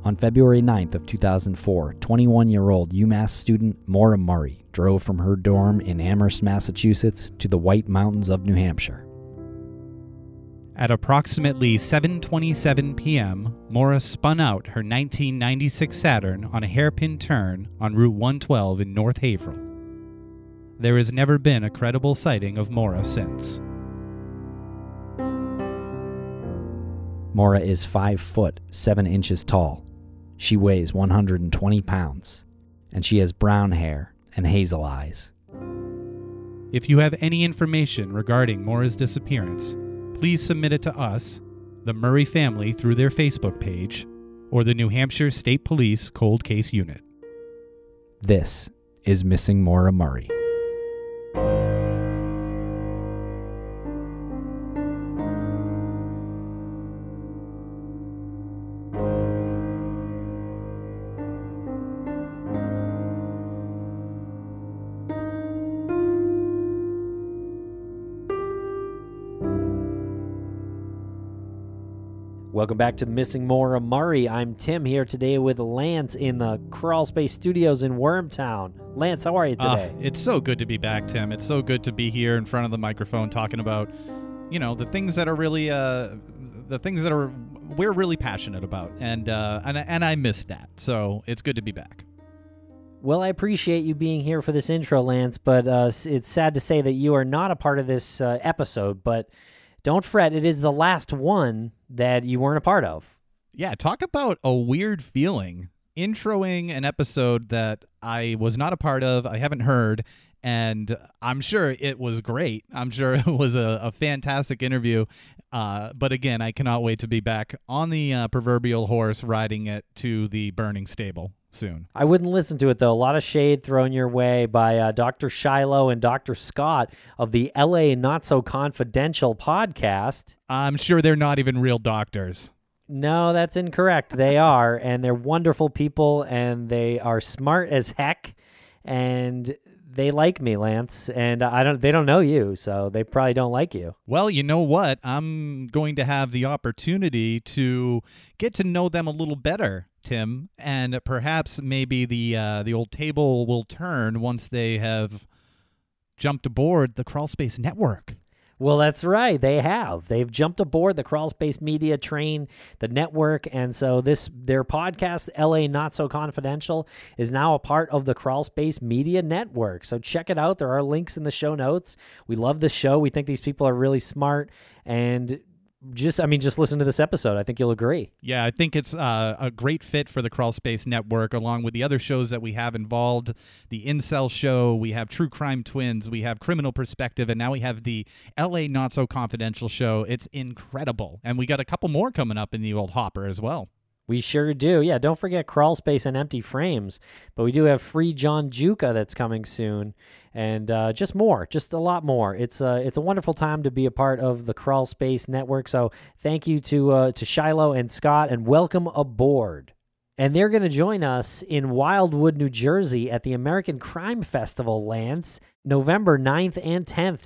On February 9th of 2004, 21-year-old UMass student Maura Murray drove from her dorm in Amherst, Massachusetts to the White Mountains of New Hampshire. At approximately 7:27 p.m., Maura spun out her 1996 Saturn on a hairpin turn on Route 112 in North Haverhill. There has never been a credible sighting of Maura since. Maura is 5 foot 7 inches tall. She weighs 120 pounds, and she has brown hair and hazel eyes. If you have any information regarding Maura's disappearance, please submit it to us, the Murray family through their Facebook page, or the New Hampshire State Police Cold Case Unit. This is Missing Maura Murray. Welcome back to the Missing Maura Murray. I'm Tim here today with Lance in the Crawl Space Studios in Wormtown. Lance, how are you today? It's so good to be back, Tim. It's so good to be here in front of the microphone talking about, the things that are really, we're really passionate about, and I missed that. So it's good to be back. Well, I appreciate you being here for this intro, Lance, but it's sad to say that you are not a part of this episode, but don't fret, it is the last one that you weren't a part of. Yeah, talk about a weird feeling. Introing an episode that I was not a part of, I haven't heard, and I'm sure it was great. I'm sure it was a fantastic interview. But again, I cannot wait to be back on the proverbial horse riding it to the burning stable soon. I wouldn't listen to it, though. A lot of shade thrown your way by Dr. Shiloh and Dr. Scott of the LA Not So Confidential podcast. I'm sure they're not even real doctors. No, that's incorrect. They are, and they're wonderful people, and they are smart as heck, and they like me, Lance, and they don't know you, so they probably don't like you. Well, you know what? I'm going to have the opportunity to get to know them a little better, Tim, and perhaps maybe the old table will turn once they have jumped aboard the Crawl Space Network. Well, that's right. They have. They've jumped aboard the Crawl Space Media train, the network, and so their podcast, LA Not So Confidential, is now a part of the Crawl Space Media Network. So check it out. There are links in the show notes. We love the show. We think these people are really smart, and just listen to this episode. I think you'll agree. Yeah, I think it's a great fit for the Crawl Space Network, along with the other shows that we have involved. The Incel Show, we have True Crime Twins, we have Criminal Perspective, and now we have the LA Not So Confidential show. It's incredible. And we got a couple more coming up in the old hopper as well. We sure do. Yeah, don't forget Crawl Space and Empty Frames. But we do have Free John Juca that's coming soon. And just a lot more. It's a wonderful time to be a part of the Crawl Space Network. So thank you to Shiloh and Scott, and welcome aboard. And they're going to join us in Wildwood, New Jersey at the American Crime Festival, Lance, November 9th and 10th,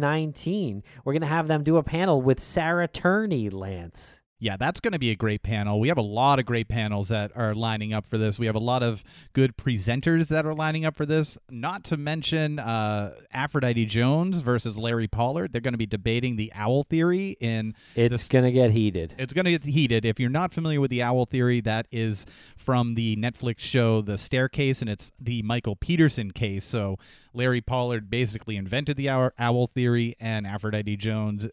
2019. We're going to have them do a panel with Sarah Turney, Lance. Yeah, that's going to be a great panel. We have a lot of great panels that are lining up for this. We have a lot of good presenters that are lining up for this, not to mention Aphrodite Jones versus Larry Pollard. They're going to be debating the owl theory. It's going to get heated. It's going to get heated. If you're not familiar with the owl theory, that is from the Netflix show The Staircase, and it's the Michael Peterson case. So Larry Pollard basically invented the owl theory, and Aphrodite Jones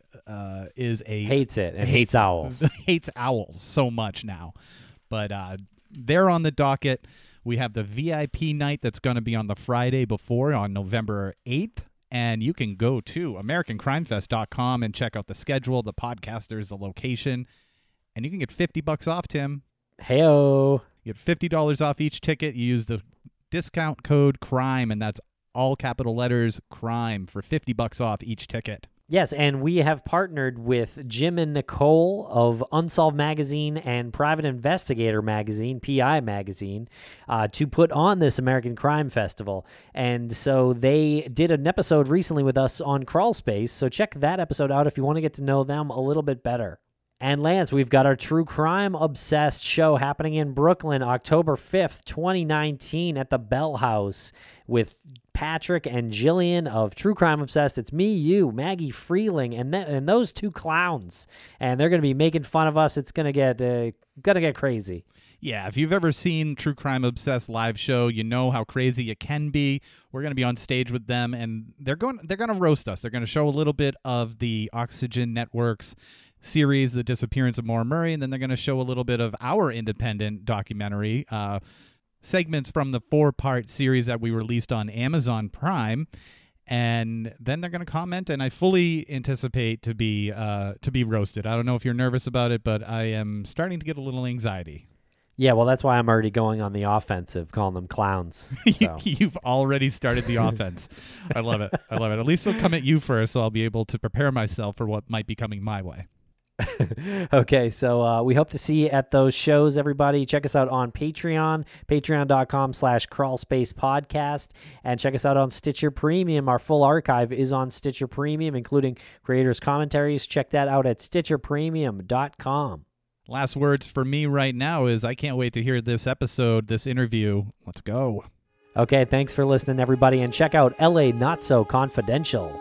hates it and hates owls. Hates owls so much now. But they're on the docket. We have the VIP night that's going to be on the Friday before, on November 8th. And you can go to AmericanCrimeFest.com and check out the schedule, the podcasters, the location. And you can get $50 off, Tim. Hey-o. You get $50 off each ticket. You use the discount code CRIME, and that's all capital letters, CRIME, for $50 off each ticket. Yes, and we have partnered with Jim and Nicole of Unsolved Magazine and Private Investigator Magazine, PI Magazine, to put on this American Crime Festival. And so they did an episode recently with us on Crawl Space, so check that episode out if you want to get to know them a little bit better. And Lance, we've got our True Crime Obsessed show happening in Brooklyn, October 5th, 2019 at the Bell House with Patrick and Jillian of True Crime Obsessed. It's me, you, Maggie Freeling, and those two clowns. And they're going to be making fun of us. It's going to get crazy. Yeah, if you've ever seen True Crime Obsessed live show, you know how crazy it can be. We're going to be on stage with them, and they're going to roast us. They're going to show a little bit of the Oxygen Network's series, The Disappearance of Maura Murray, and then they're going to show a little bit of our independent documentary, segments from the 4-part series that we released on Amazon Prime. And then they're going to comment, and I fully anticipate to be roasted. I don't know if you're nervous about it, but I am starting to get a little anxiety. Yeah, well, that's why I'm already going on the offensive, calling them clowns. So. You've already started the offense. I love it. At least they'll come at you first, so I'll be able to prepare myself for what might be coming my way. Okay, so we hope to see you at those shows, everybody. Check us out on Patreon, patreon.com/crawlspacepodcast, and check us out on Stitcher Premium. Our full archive is on Stitcher Premium, including creators' commentaries. Check that out at stitcherpremium.com. Last words for me right now is I can't wait to hear this episode, this interview. Let's go. Okay, thanks for listening, everybody, and check out LA Not So Confidential.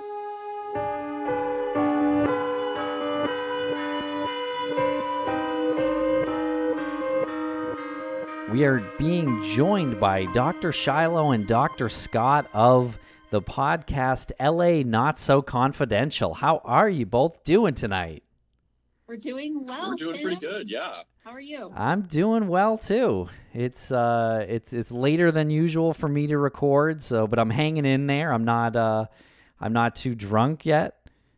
We are being joined by Dr. Shiloh and Dr. Scott of the podcast LA Not So Confidential. How are you both doing tonight? We're doing well. We're doing Tim. pretty good, yeah. How are you? I'm doing well too. It's later than usual for me to record, but I'm hanging in there. I'm not too drunk yet.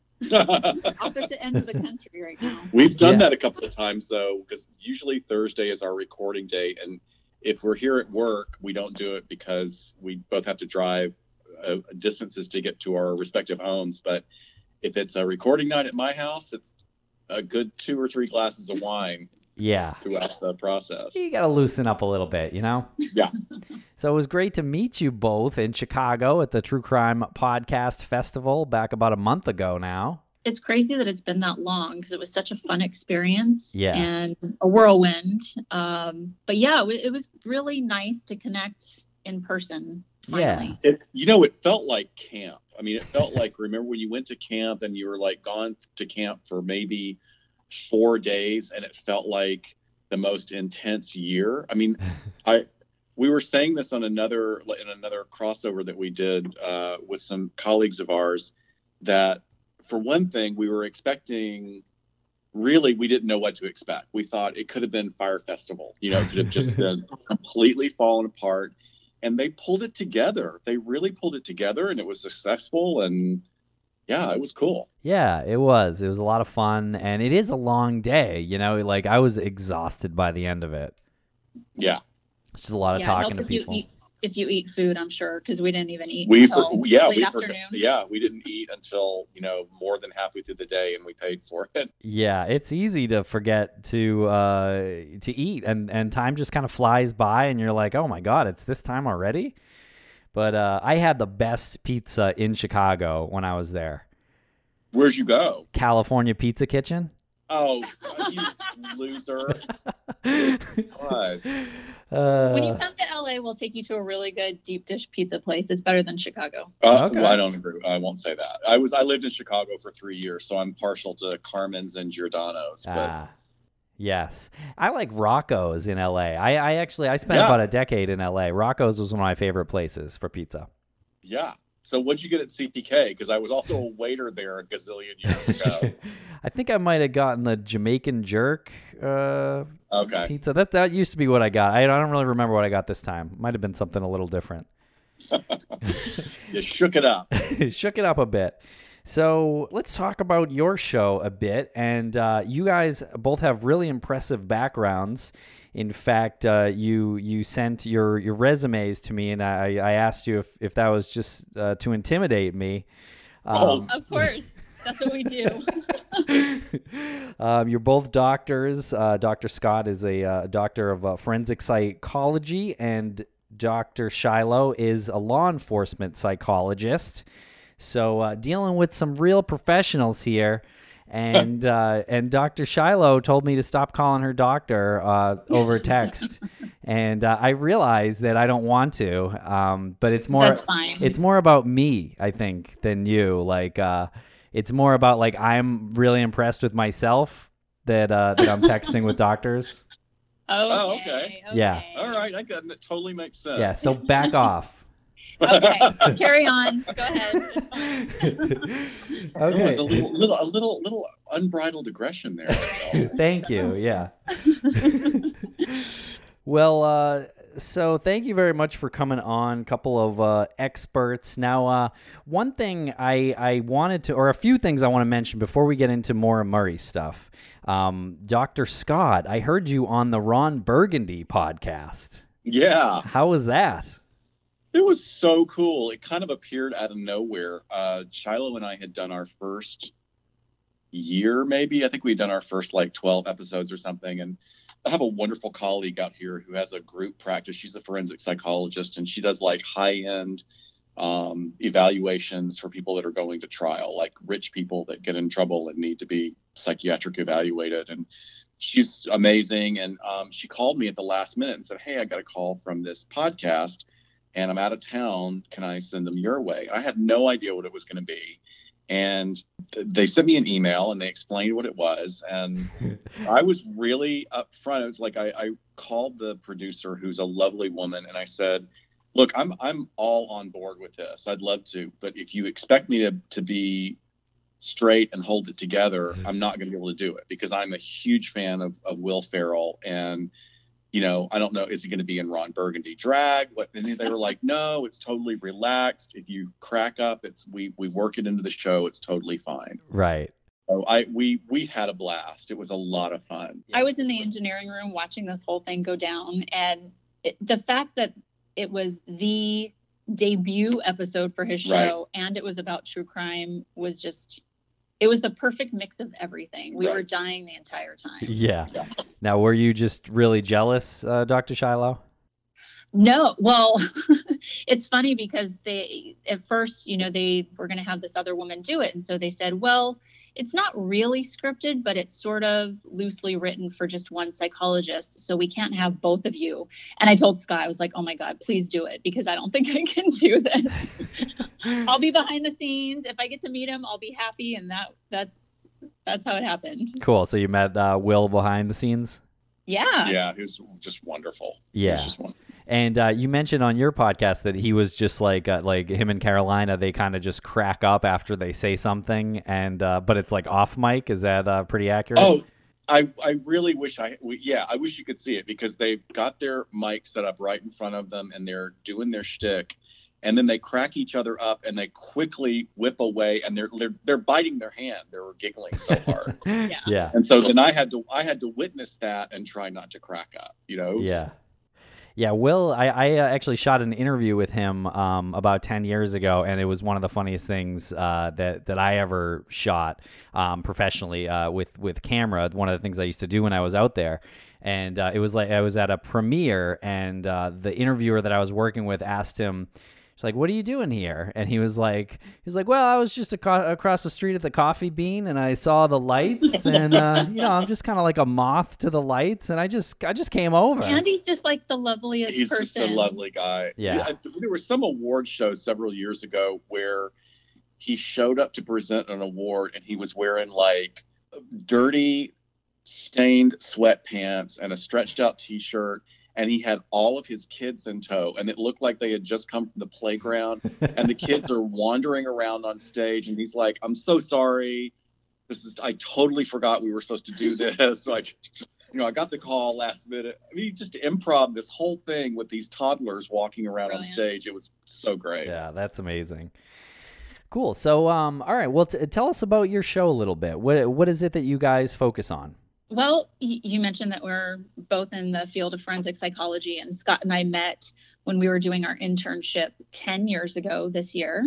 Opposite end of the country right now. We've done that a couple of times, though, because usually Thursday is our recording day, and if we're here at work, we don't do it because we both have to drive distances to get to our respective homes. But if it's a recording night at my house, it's a good 2 or 3 glasses of wine. Yeah. Throughout the process. You got to loosen up a little bit, you know? Yeah. So it was great to meet you both in Chicago at the True Crime Podcast Festival back about a month ago now. It's crazy that it's been that long because it was such a fun experience and a whirlwind. But yeah, it was really nice to connect in person. Finally. Yeah. It felt like camp. I mean, it felt like, remember when you went to camp and you were like gone to camp for maybe 4 days and it felt like the most intense year. I mean, we were saying this in another crossover that we did with some colleagues of ours, that for one thing, we were expecting, really, we didn't know what to expect. We thought it could have been Fire Festival, it could have just been completely fallen apart, and they pulled it together. They really pulled it together, and it was successful, and yeah, it was cool. Yeah, it was. It was a lot of fun, and it is a long day, like I was exhausted by the end of it. Yeah. It's just a lot of talking to people. If you eat food, I'm sure, because we didn't even eat until late afternoon. We didn't eat until, more than halfway through the day, and we paid for it. Yeah, it's easy to forget to eat, and time just kind of flies by, and you're like, oh my God, it's this time already? But I had the best pizza in Chicago when I was there. Where'd you go? California Pizza Kitchen. Oh, you loser. God. When you come to LA, we'll take you to a really good deep dish pizza place. It's better than Chicago. Okay. Well, I don't agree. I won't say that. I lived in Chicago for 3 years, so I'm partial to Carmen's and Giordano's. But... yes. I like Rocco's in LA. I spent about a decade in LA. Rocco's was one of my favorite places for pizza. Yeah. So what'd you get at CPK? Because I was also a waiter there a gazillion years ago. I think I might have gotten the Jamaican jerk pizza. That used to be what I got. I don't really remember what I got this time. Might have been something a little different. You shook it up. Shook it up a bit. So let's talk about your show a bit. And you guys both have really impressive backgrounds. In fact, you sent your resumes to me, and I asked you if that was just to intimidate me. Of course. That's what we do. You're both doctors. Dr. Scott is a doctor of forensic psychology, and Dr. Shiloh is a law enforcement psychologist. So dealing with some real professionals here. and Dr. Shiloh told me to stop calling her doctor over text, and I realized that I don't want to. But it's more That's fine. It's more about me, I think, than you. Like it's more about like I'm really impressed with myself that I'm texting with doctors. Okay. Yeah. All right, I got that. Totally makes sense. Yeah. So back off. Okay, carry on. Go ahead. It's fine. Okay. There was a little unbridled aggression there. Thank you. Yeah. Well, so thank you very much for coming on. A couple of experts. Now, one thing I wanted to, or a few things I want to mention before we get into Maura Murray stuff. Dr. Scott, I heard you on the Ron Burgundy podcast. Yeah. How was that? It was so cool. It kind of appeared out of nowhere. Shiloh and I had done our first year, maybe. I think we'd done our first 12 episodes or something. And I have a wonderful colleague out here who has a group practice. She's a forensic psychologist, and she does high-end evaluations for people that are going to trial, like rich people that get in trouble and need to be psychiatric evaluated. And she's amazing. And she called me at the last minute and said, "Hey, I got a call from this podcast, and I'm out of town. Can I send them your way?" I had no idea what it was going to be. And they sent me an email and they explained what it was. And I was really upfront. It was like, I called the producer, who's a lovely woman, and I said, "Look, I'm all on board with this. I'd love to. But if you expect me to be straight and hold it together, I'm not going to be able to do it, because I'm a huge fan of Will Ferrell. And I don't know, is he going to be in Ron Burgundy drag? And they were like, "No, it's totally relaxed. If you crack up, we work it into the show. It's totally fine." Right. So we had a blast. It was a lot of fun. I was in the engineering room watching this whole thing go down, and the fact that it was the debut episode for his show, right, and it was about true crime was just, it was the perfect mix of everything. We were dying the entire time. Yeah. Now, were you just really jealous, Dr. Shiloh? No. Well, it's funny because they, at first, they were going to have this other woman do it. And so they said, "Well, it's not really scripted, but it's sort of loosely written for just one psychologist. So we can't have both of you." And I told Scott, I was like, "Oh my God, please do it, because I don't think I can do this." I'll be behind the scenes. If I get to meet him, I'll be happy. And that's how it happened. Cool. So you met Will behind the scenes? Yeah. Yeah. He was just wonderful. Yeah. And you mentioned on your podcast that he was just like him and Carolina, they kind of just crack up after they say something, and but it's like off mic. Is that pretty accurate? Oh, I really wish I wish you could see it, because they've got their mic set up right in front of them and they're doing their shtick, and then they crack each other up and they quickly whip away, and they're biting their hand. They were giggling so hard. Yeah. And so then I had to witness that and try not to crack up. Yeah. Yeah, Will, I actually shot an interview with him about 10 years ago, and it was one of the funniest things that I ever shot professionally with camera. One of the things I used to do when I was out there. And it was like I was at a premiere, and the interviewer that I was working with asked him, she's like, "What are you doing here?" And he was like, "Well, I was just across the street at the Coffee Bean, and I saw the lights, and I'm just kind of like a moth to the lights, and I just came over." Andy's just like the loveliest person. He's just a lovely guy. Yeah. There was some award show several years ago where he showed up to present an award, and he was wearing dirty, stained sweatpants and a stretched out T-shirt. And he had all of his kids in tow, and it looked like they had just come from the playground, and the kids are wandering around on stage, and he's like, "I'm so sorry. I totally forgot we were supposed to do this." So I got the call last minute. I mean, just improv this whole thing with these toddlers walking around on stage. It was so great. Yeah, that's amazing. Cool. So, all right. Well, tell us about your show a little bit. What is it that you guys focus on? Well, you mentioned that we're both in the field of forensic psychology, and Scott and I met when we were doing our internship 10 years ago this year.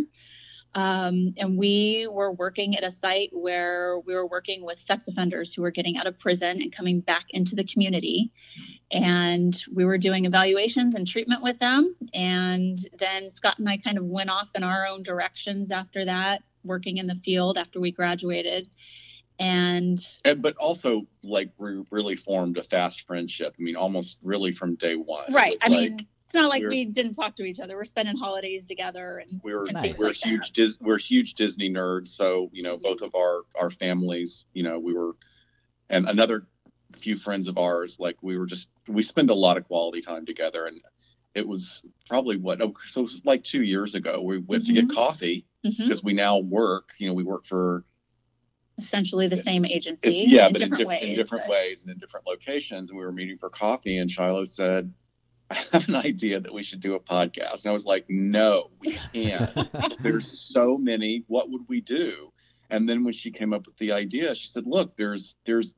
And we were working at a site where we were working with sex offenders who were getting out of prison and coming back into the community. And we were doing evaluations and treatment with them. And then Scott and I kind of went off in our own directions after that, working in the field after we graduated. but also like we really formed a fast friendship. I mean, almost really from day one. Right. I Like, mean, it's not like we didn't talk to each other. We're spending holidays together, and we're things we're like huge that. we're huge Disney nerds. So, you know, both of our families, you know, we were, and another few friends of ours, like we spend a lot of quality time together. And it was probably so it was like 2 years ago. We went to get coffee because we now work, you know, we work for essentially the same agency. But in ways, different ways and in different locations. And we were meeting for coffee, and Shiloh said, I have an idea that we should do a podcast. And I was like, no, we can't. There's so many. What would we do? And then when she came up with the idea, she said, look, there's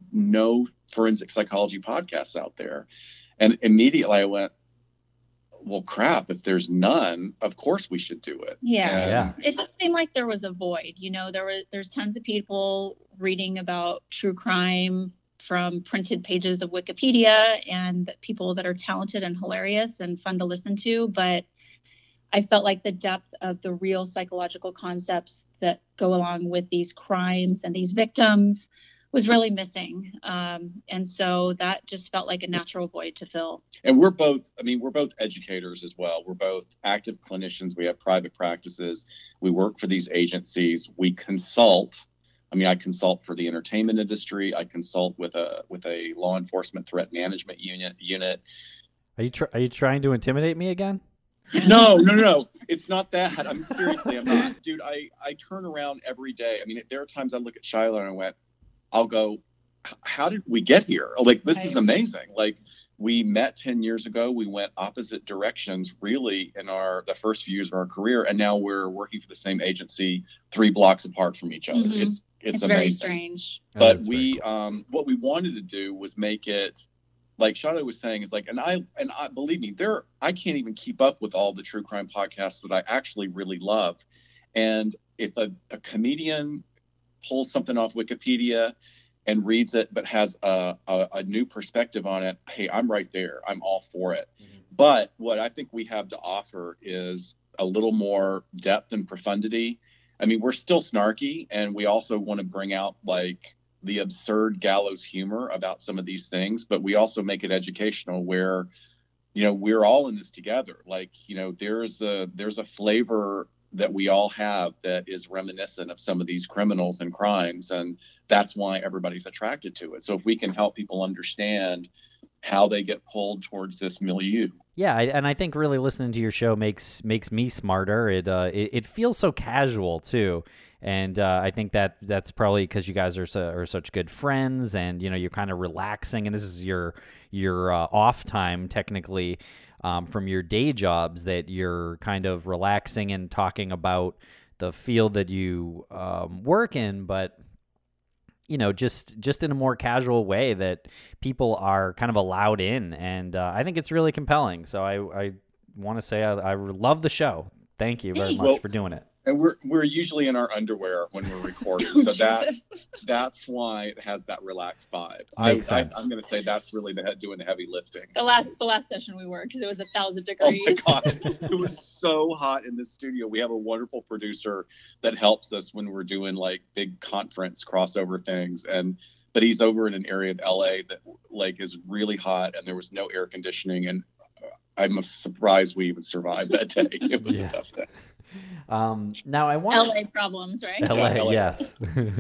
no forensic psychology podcasts out there. And immediately I went, well, crap, if there's none, of course we should do it. Yeah. It just seemed like there was a void. You know, there's tons of people reading about true crime from printed pages of Wikipedia, and people that are talented and hilarious and fun to listen to. But I felt like the depth of the real psychological concepts that go along with these crimes and these victims was really missing. And so that just felt like a natural void to fill. And we're both educators as well. We're both active clinicians. We have private practices. We work for these agencies. We consult. I mean, I consult for the entertainment industry. I consult with a law enforcement threat management unit. Are you trying to intimidate me again? No. It's not that. I'm not. Dude, I turn around every day. I mean, there are times I look at Shiloh and I'll go, how did we get here? Like, this is amazing. Like, we met 10 years ago. We went opposite directions really in the first few years of our career. And now we're working for the same agency 3 blocks apart from each other. Mm-hmm. It's very amazing. strange. But what we wanted to do was make it, like Shiloh was saying, is like, and I believe me, I can't even keep up with all the true crime podcasts that I actually really love. And if a comedian pulls something off Wikipedia and reads it, but has a new perspective on it, hey, I'm right there. I'm all for it. Mm-hmm. But what I think we have to offer is a little more depth and profundity. I mean, we're still snarky, and we also want to bring out like the absurd gallows humor about some of these things, but we also make it educational where, you know, we're all in this together. Like, you know, there's a flavor that we all have that is reminiscent of some of these criminals and crimes. And that's why everybody's attracted to it. So if we can help people understand how they get pulled towards this milieu. Yeah, and I think really listening to your show makes me smarter. It feels so casual too, and I think that's probably because you guys are such good friends, and you know you're kind of relaxing, and this is your off time technically from your day jobs, that you're kind of relaxing and talking about the field that you work in, but you know, just in a more casual way that people are kind of allowed in. And I think it's really compelling. So I want to say I love the show. Thank you very much for doing it. And we're usually in our underwear when we're recording. So that's why it has that relaxed vibe. Makes sense. I'm going to say that's really doing the heavy lifting. The last session we were, because it was 1,000 degrees. Oh my God. It was so hot in the studio. We have a wonderful producer that helps us when we're doing like big conference crossover things. But he's over in an area of LA that like is really hot, and there was no air conditioning. And I'm surprised we even survived that day. It was a tough day. Now I want LA problems, right? LA. Yes.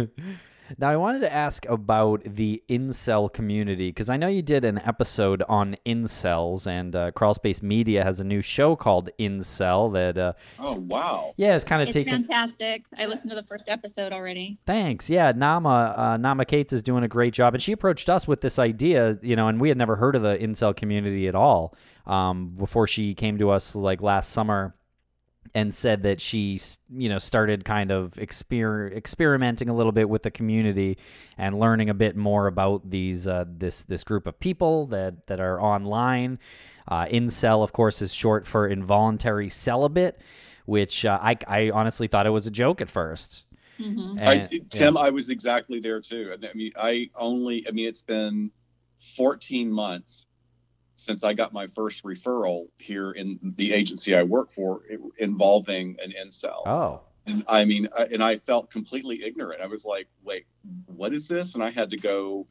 Now I wanted to ask about the incel community, because I know you did an episode on incels, and Crawlspace Media has a new show called Incel that oh wow. Yeah, it's kind of taken. Fantastic. I listened to the first episode already. Thanks. Yeah, Nama Cates is doing a great job, and she approached us with this idea, you know, and we had never heard of the incel community at all before she came to us like last summer and said that she, you know, started kind of experimenting a little bit with the community and learning a bit more about these this group of people that are online. Incel, of course, is short for involuntary celibate, which I honestly thought it was a joke at first. Mm-hmm. Tim, I was exactly there too. I mean, it's been 14 months since I got my first referral here in the agency I work for involving an incel. Oh. And I mean, and I felt completely ignorant. I was like, wait, what is this? And I had to go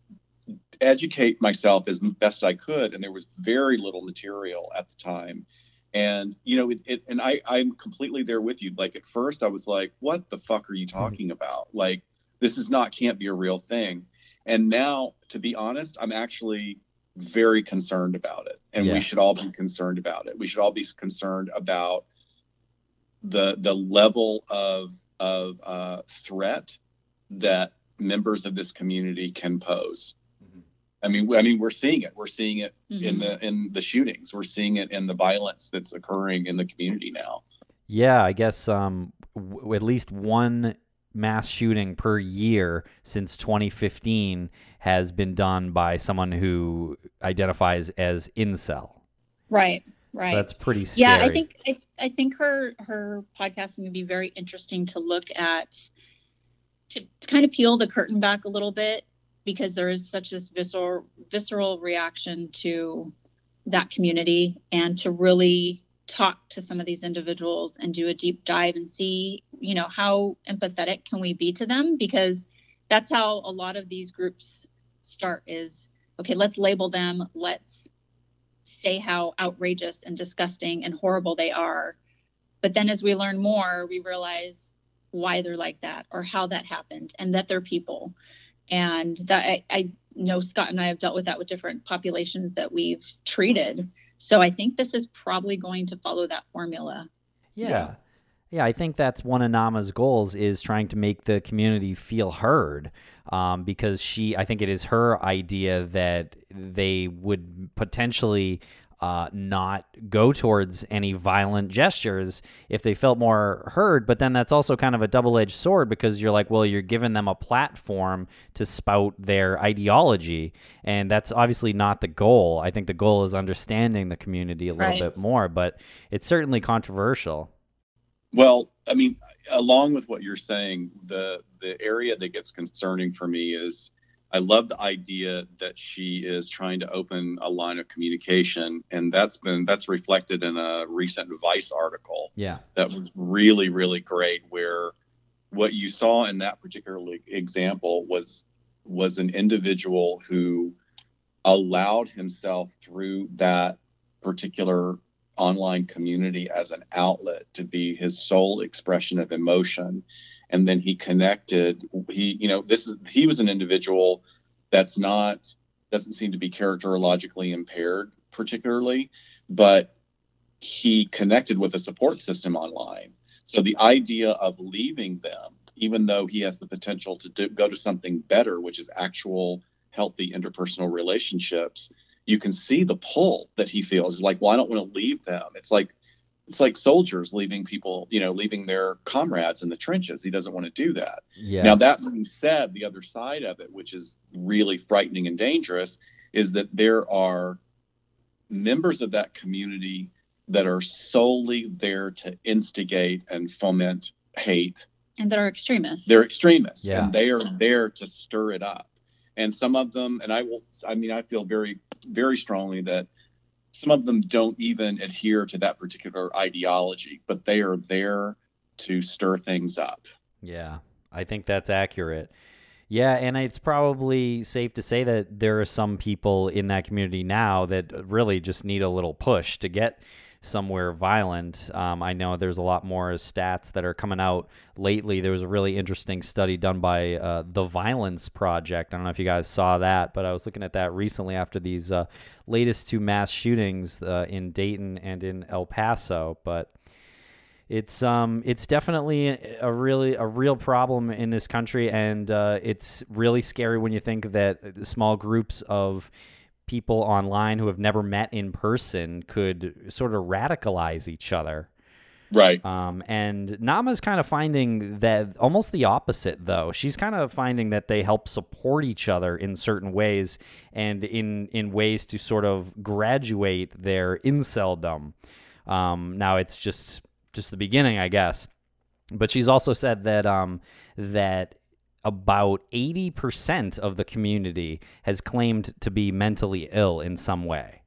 educate myself as best I could. And there was very little material at the time. And, you know, and I'm completely there with you. Like at first I was like, what the fuck are you talking about? Like, this can't be a real thing. And now, to be honest, I'm actually very concerned about it. And we should all be concerned about it. We should all be concerned about the level of threat that members of this community can pose. I mean, we're seeing it. We're seeing it in the shootings. We're seeing it in the violence that's occurring in the community now. Yeah, I guess at least one mass shooting per year since 2015 has been done by someone who identifies as incel. Right. So that's pretty scary. Yeah, I think her podcast is going to be very interesting to look at, to kind of peel the curtain back a little bit, because there is such this visceral reaction to that community, and to really talk to some of these individuals and do a deep dive and see, you know, how empathetic can we be to them? Because that's how a lot of these groups start is, okay, let's label them. Let's say how outrageous and disgusting and horrible they are. But then as we learn more, we realize why they're like that, or how that happened, and that they're people. And that I know Scott and I have dealt with that with different populations that we've treated. So I think this is probably going to follow that formula. Yeah. Yeah, I think that's one of Nama's goals, is trying to make the community feel heard, because I think it is her idea that they would potentially not go towards any violent gestures if they felt more heard. But then that's also kind of a double-edged sword, because you're like, well, you're giving them a platform to spout their ideology, and that's obviously not the goal. I think the goal is understanding the community a little bit more, but it's certainly controversial. Well, I mean, along with what you're saying, the area that gets concerning for me is, I love the idea that she is trying to open a line of communication, and that's reflected in a recent Vice article. Yeah, that was really, really great, where what you saw in that particular example was an individual who allowed himself through that particular online community as an outlet to be his sole expression of emotion. And then he connected, he was an individual doesn't seem to be characterologically impaired particularly, but he connected with a support system online. So the idea of leaving them, even though he has the potential to go to something better, which is actual healthy interpersonal relationships, you can see the pull that he feels. Like, well, I don't want to leave them. It's like soldiers leaving people, leaving their comrades in the trenches. He doesn't want to do that. Yeah. Now, that being said, the other side of it, which is really frightening and dangerous, is that there are members of that community that are solely there to instigate and foment hate. And that are extremists. They're extremists. Yeah. And they are there to stir it up. And some of them, and I feel very, very strongly that some of them don't even adhere to that particular ideology, but they are there to stir things up. Yeah, I think that's accurate. Yeah, and it's probably safe to say that there are some people in that community now that really just need a little push to get somewhere violent. I know there's a lot more stats that are coming out lately. There was a really interesting study done by the Violence Project. I don't know if you guys saw that, but I was looking at that recently after these latest two mass shootings in Dayton and in El Paso. But it's definitely a real problem in this country, and it's really scary when you think that small groups of people online who have never met in person could sort of radicalize each other. Right. And Nama's kind of finding that almost the opposite, though. She's kind of finding that they help support each other in certain ways, and in ways to sort of graduate their inceldom. Now it's just the beginning, I guess. But she's also said that that about 80% of the community has claimed to be mentally ill in some way.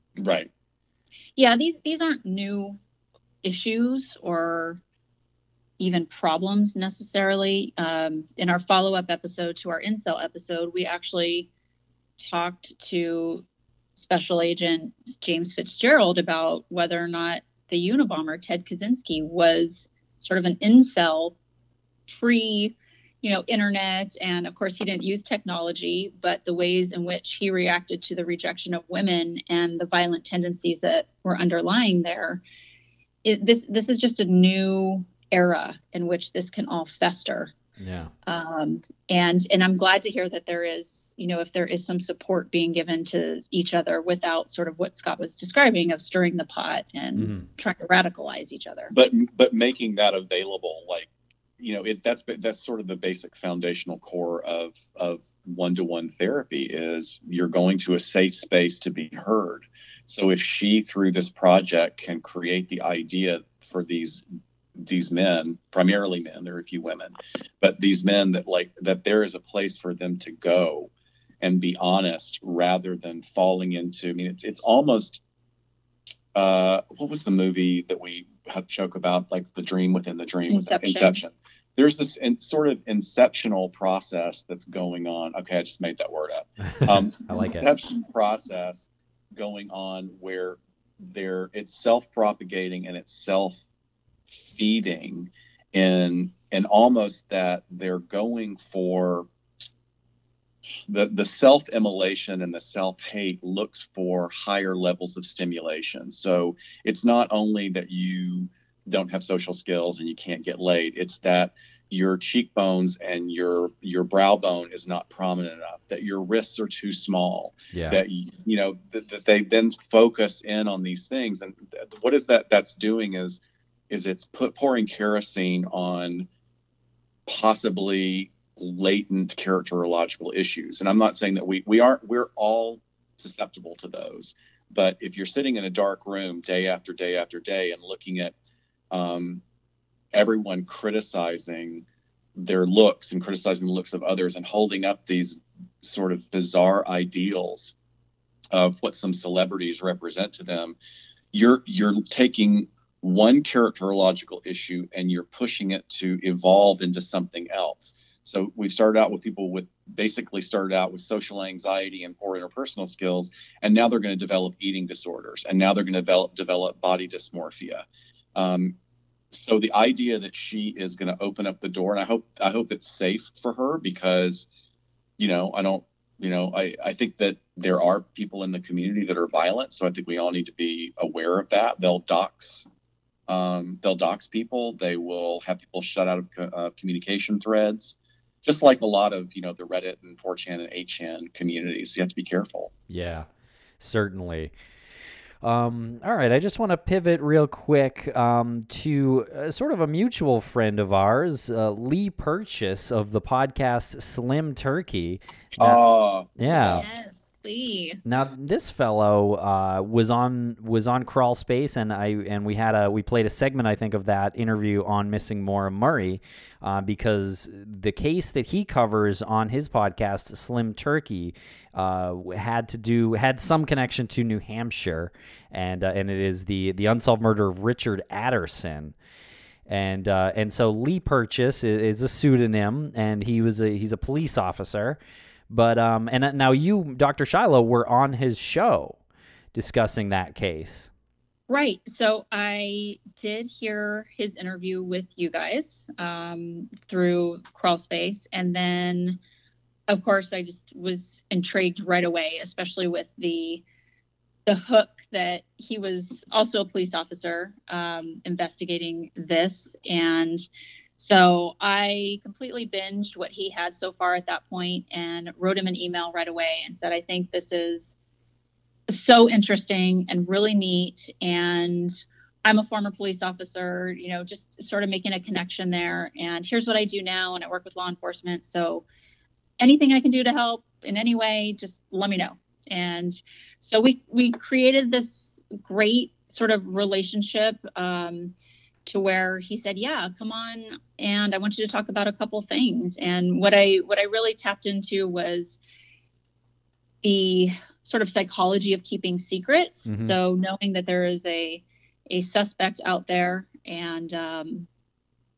Right. Yeah, these aren't new issues or even problems necessarily. In our follow-up episode to our incel episode, we actually talked to Special Agent James Fitzgerald about whether or not the Unabomber, Ted Kaczynski, was sort of an incel pre, internet. And of course, he didn't use technology, but the ways in which he reacted to the rejection of women and the violent tendencies that were underlying there. This is just a new era in which this can all fester. Yeah. And I'm glad to hear that there is, if there is some support being given to each other without sort of what Scott was describing of stirring the pot and trying to radicalize each other. But making that available, like, that's sort of the basic foundational core of one-to-one therapy is you're going to a safe space to be heard. So if she, through this project, can create the idea for these men, primarily men, there are a few women, but these men that there is a place for them to go and be honest rather than falling into, it's almost, what was the movie that we had joke about, like the dream within the dream? Inception. There's this sort of inceptional process that's going on. Okay, I just made that word up. I like it. Inception process going on where it's self-propagating and it's self-feeding, and almost that they're going for the self-immolation, and the self-hate looks for higher levels of stimulation. So it's not only that you don't have social skills and you can't get laid, it's that your cheekbones and your brow bone is not prominent enough, that your wrists are too small, that that they then focus in on these things. And what is that's doing is it's pouring kerosene on possibly latent characterological issues. And I'm not saying that we're all susceptible to those, but if you're sitting in a dark room day after day after day and looking at everyone criticizing their looks and criticizing the looks of others and holding up these sort of bizarre ideals of what some celebrities represent to them, you're taking one characterological issue and you're pushing it to evolve into something else. So we started out with people started out with social anxiety and poor interpersonal skills, and now they're going to develop eating disorders, and now they're going to develop body dysmorphia. So the idea that she is going to open up the door, and I hope it's safe for her, because, I think that there are people in the community that are violent. So I think we all need to be aware of that. They'll dox people. They will have people shut out of communication threads, just like a lot of, the Reddit and 4chan and 8chan communities. You have to be careful. Yeah, certainly. All right, I just want to pivot real quick to sort of a mutual friend of ours, Lee Purchase of the podcast Slim Turkey. Yeah. Yes, Lee. Now this fellow was on Crawl Space, and we played a segment, I think, of that interview on Missing Maura Murray, because the case that he covers on his podcast Slim Turkey had some connection to New Hampshire, and it is the unsolved murder of Richard Adderson. And so Lee Purchase is a pseudonym, and he's a police officer. But and now you, Dr. Shiloh, were on his show discussing that case. Right. So I did hear his interview with you guys through Crawl Space. And then, of course, I just was intrigued right away, especially with the hook that he was also a police officer investigating this. And so I completely binged what he had so far at that point and wrote him an email right away and said, I think this is so interesting and really neat. And I'm a former police officer, just sort of making a connection there. And here's what I do now. And I work with law enforcement. So anything I can do to help in any way, just let me know. And so we created this great sort of relationship to where he said, yeah, come on. And I want you to talk about a couple things. And what I really tapped into was the sort of psychology of keeping secrets. Mm-hmm. So knowing that there is a suspect out there, and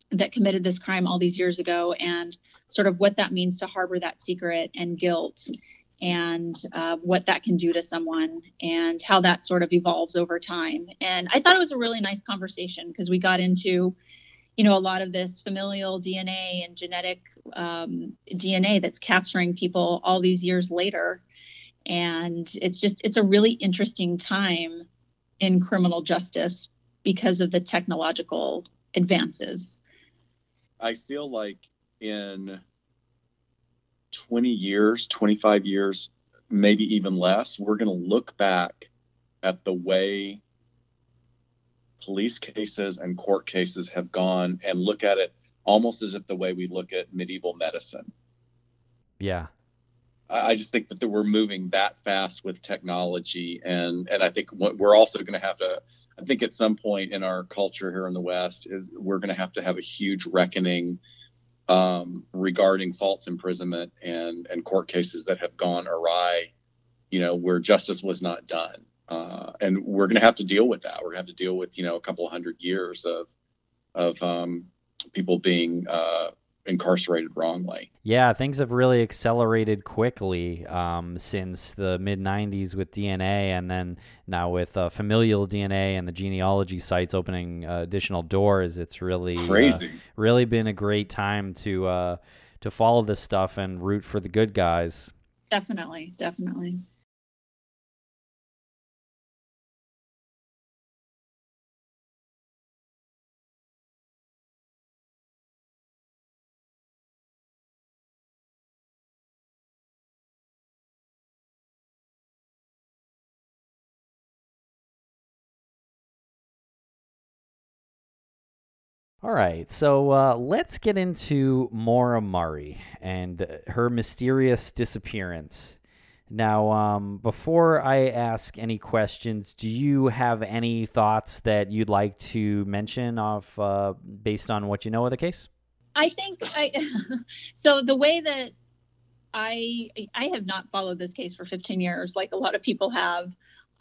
that committed this crime all these years ago, and sort of what that means to harbor that secret and guilt, and what that can do to someone, and how that sort of evolves over time. And I thought it was a really nice conversation because we got into, a lot of this familial DNA and genetic DNA that's capturing people all these years later. And it's a really interesting time in criminal justice because of the technological advances. I feel like in 20 years, 25 years, maybe even less, we're going to look back at the way police cases and court cases have gone and look at it almost as if the way we look at medieval medicine. Yeah. I just think that we're moving that fast with technology. And I think what we're also going to have to, I think at some point in our culture here in the West, is we're going to have a huge reckoning regarding false imprisonment and court cases that have gone awry, where justice was not done. And we're going to have to deal with that. We're going to have to deal with, a couple of 100 years of people being incarcerated wrongly. Yeah, things have really accelerated quickly since the mid-90s with DNA, and then now with familial DNA and the genealogy sites opening additional doors. It's really crazy. Really been a great time to follow this stuff and root for the good guys. Definitely. All right, so let's get into Maura Murray and her mysterious disappearance. Now, before I ask any questions, do you have any thoughts that you'd like to mention based on what you know of the case? I think so the way that I have not followed this case for 15 years, like a lot of people have.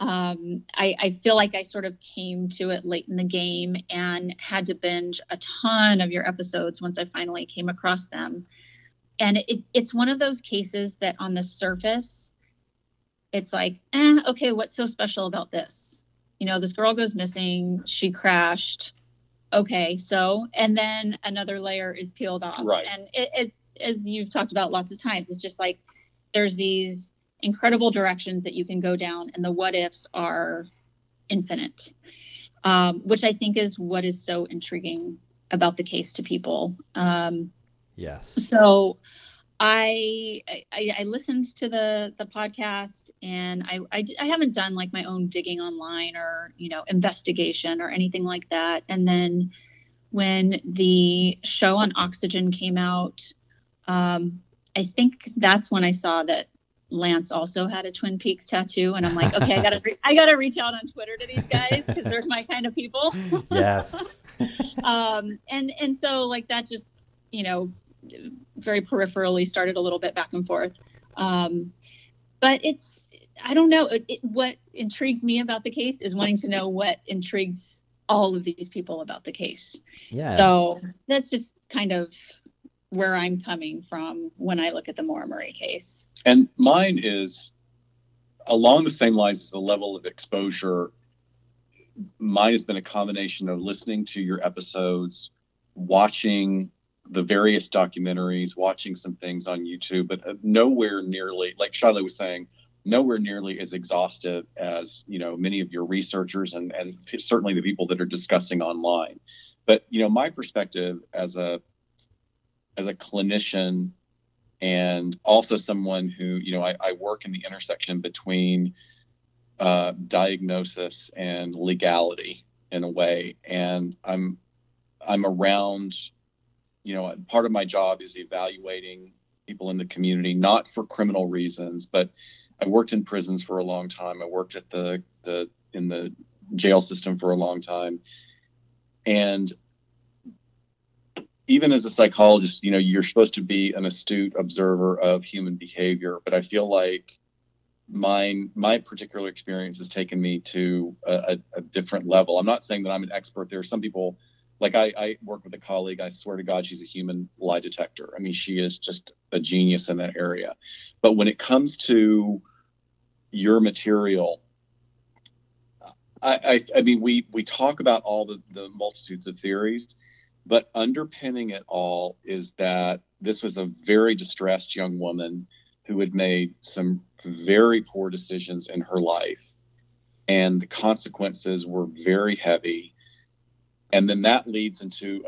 I feel like I sort of came to it late in the game and had to binge a ton of your episodes once I finally came across them. And it's one of those cases that on the surface, it's like, okay, what's so special about this? This girl goes missing, she crashed. Okay, so, and then another layer is peeled off. Right. And it's, as you've talked about lots of times, it's just like, there's these incredible directions that you can go down, and the what ifs are infinite, which I think is what is so intriguing about the case to people. Yes. So I listened to the podcast, and I haven't done like my own digging online or, investigation or anything like that. And then when the show on Oxygen came out, I think that's when I saw that Lance also had a Twin Peaks tattoo, and I'm like, okay, I gotta reach out on Twitter to these guys because they're my kind of people. Yes. And so like that just, very peripherally started a little bit back and forth. But I don't know. What intrigues me about the case is wanting to know what intrigues all of these people about the case. Yeah. So that's just kind of where I'm coming from when I look at the Maura Murray case. And mine is along the same lines as the level of exposure. Mine has been a combination of listening to your episodes, watching the various documentaries, watching some things on YouTube, but nowhere nearly, like Shiloh was saying, nowhere nearly as exhaustive as, many of your researchers and certainly the people that are discussing online. But, my perspective as a clinician, and also someone who, I work in the intersection between diagnosis and legality in a way. And I'm around, part of my job is evaluating people in the community, not for criminal reasons, but I worked in prisons for a long time. I worked at in the jail system for a long time. And even as a psychologist, you're supposed to be an astute observer of human behavior, but I feel like my particular experience has taken me to a different level. I'm not saying that I'm an expert. There are some people Like I work with a colleague. I swear to God, she's a human lie detector. I mean, she is just a genius in that area. But when it comes to your material, I mean, we talk about all the multitudes of theories, but underpinning it all is that this was a very distressed young woman who had made some very poor decisions in her life, and the consequences were very heavy. And then that leads into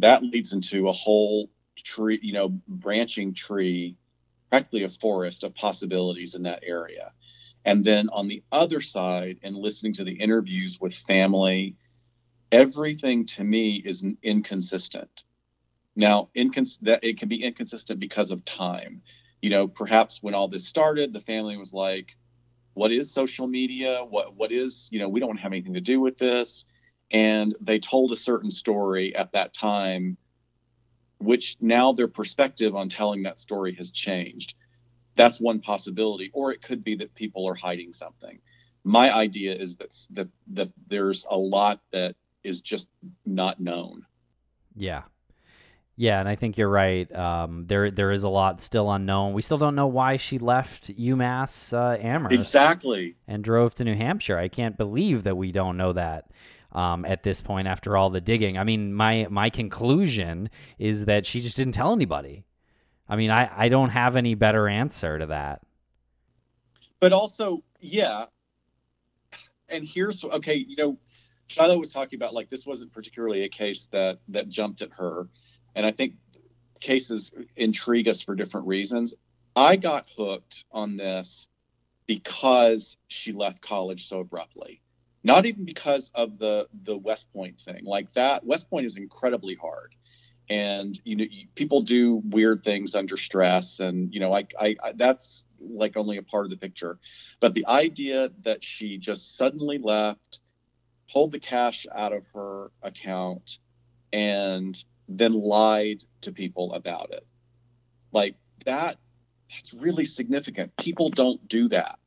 a whole tree, branching tree, practically a forest of possibilities in that area. And then on the other side, and listening to the interviews with family, everything to me is inconsistent. Now, that it can be inconsistent because of time. Perhaps when all this started, the family was like, what is social media? What is, we don't have anything to do with this. And they told a certain story at that time, which now their perspective on telling that story has changed. That's one possibility. Or it could be that people are hiding something. My idea is that there's a lot that is just not known. Yeah. Yeah, and I think you're right. There is a lot still unknown. We still don't know why she left UMass Amherst. Exactly. And drove to New Hampshire. I can't believe that we don't know that at this point after all the digging. I mean, my conclusion is that she just didn't tell anybody. I mean, I don't have any better answer to that. But also, yeah. And here's, okay, Shiloh was talking about, like, this wasn't particularly a case that jumped at her. And I think cases intrigue us for different reasons. I got hooked on this because she left college so abruptly. Not even because of the West Point thing. Like that, West Point is incredibly hard. And, people do weird things under stress. And, I that's like only a part of the picture. But the idea that she just suddenly left, pulled the cash out of her account, and then lied to people about it, like that's really significant. People don't do that.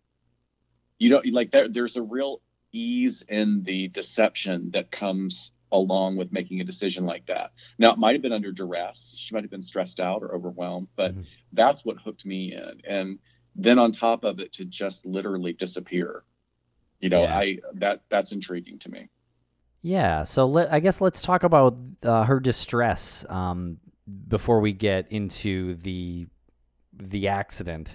There's a real ease in the deception that comes along with making a decision like that. Now, it might have been under duress. She might have been stressed out or overwhelmed, but that's what hooked me in. And then on top of it, to just literally disappear, that's intriguing to me. Yeah, so I guess let's talk about her distress before we get into the accident.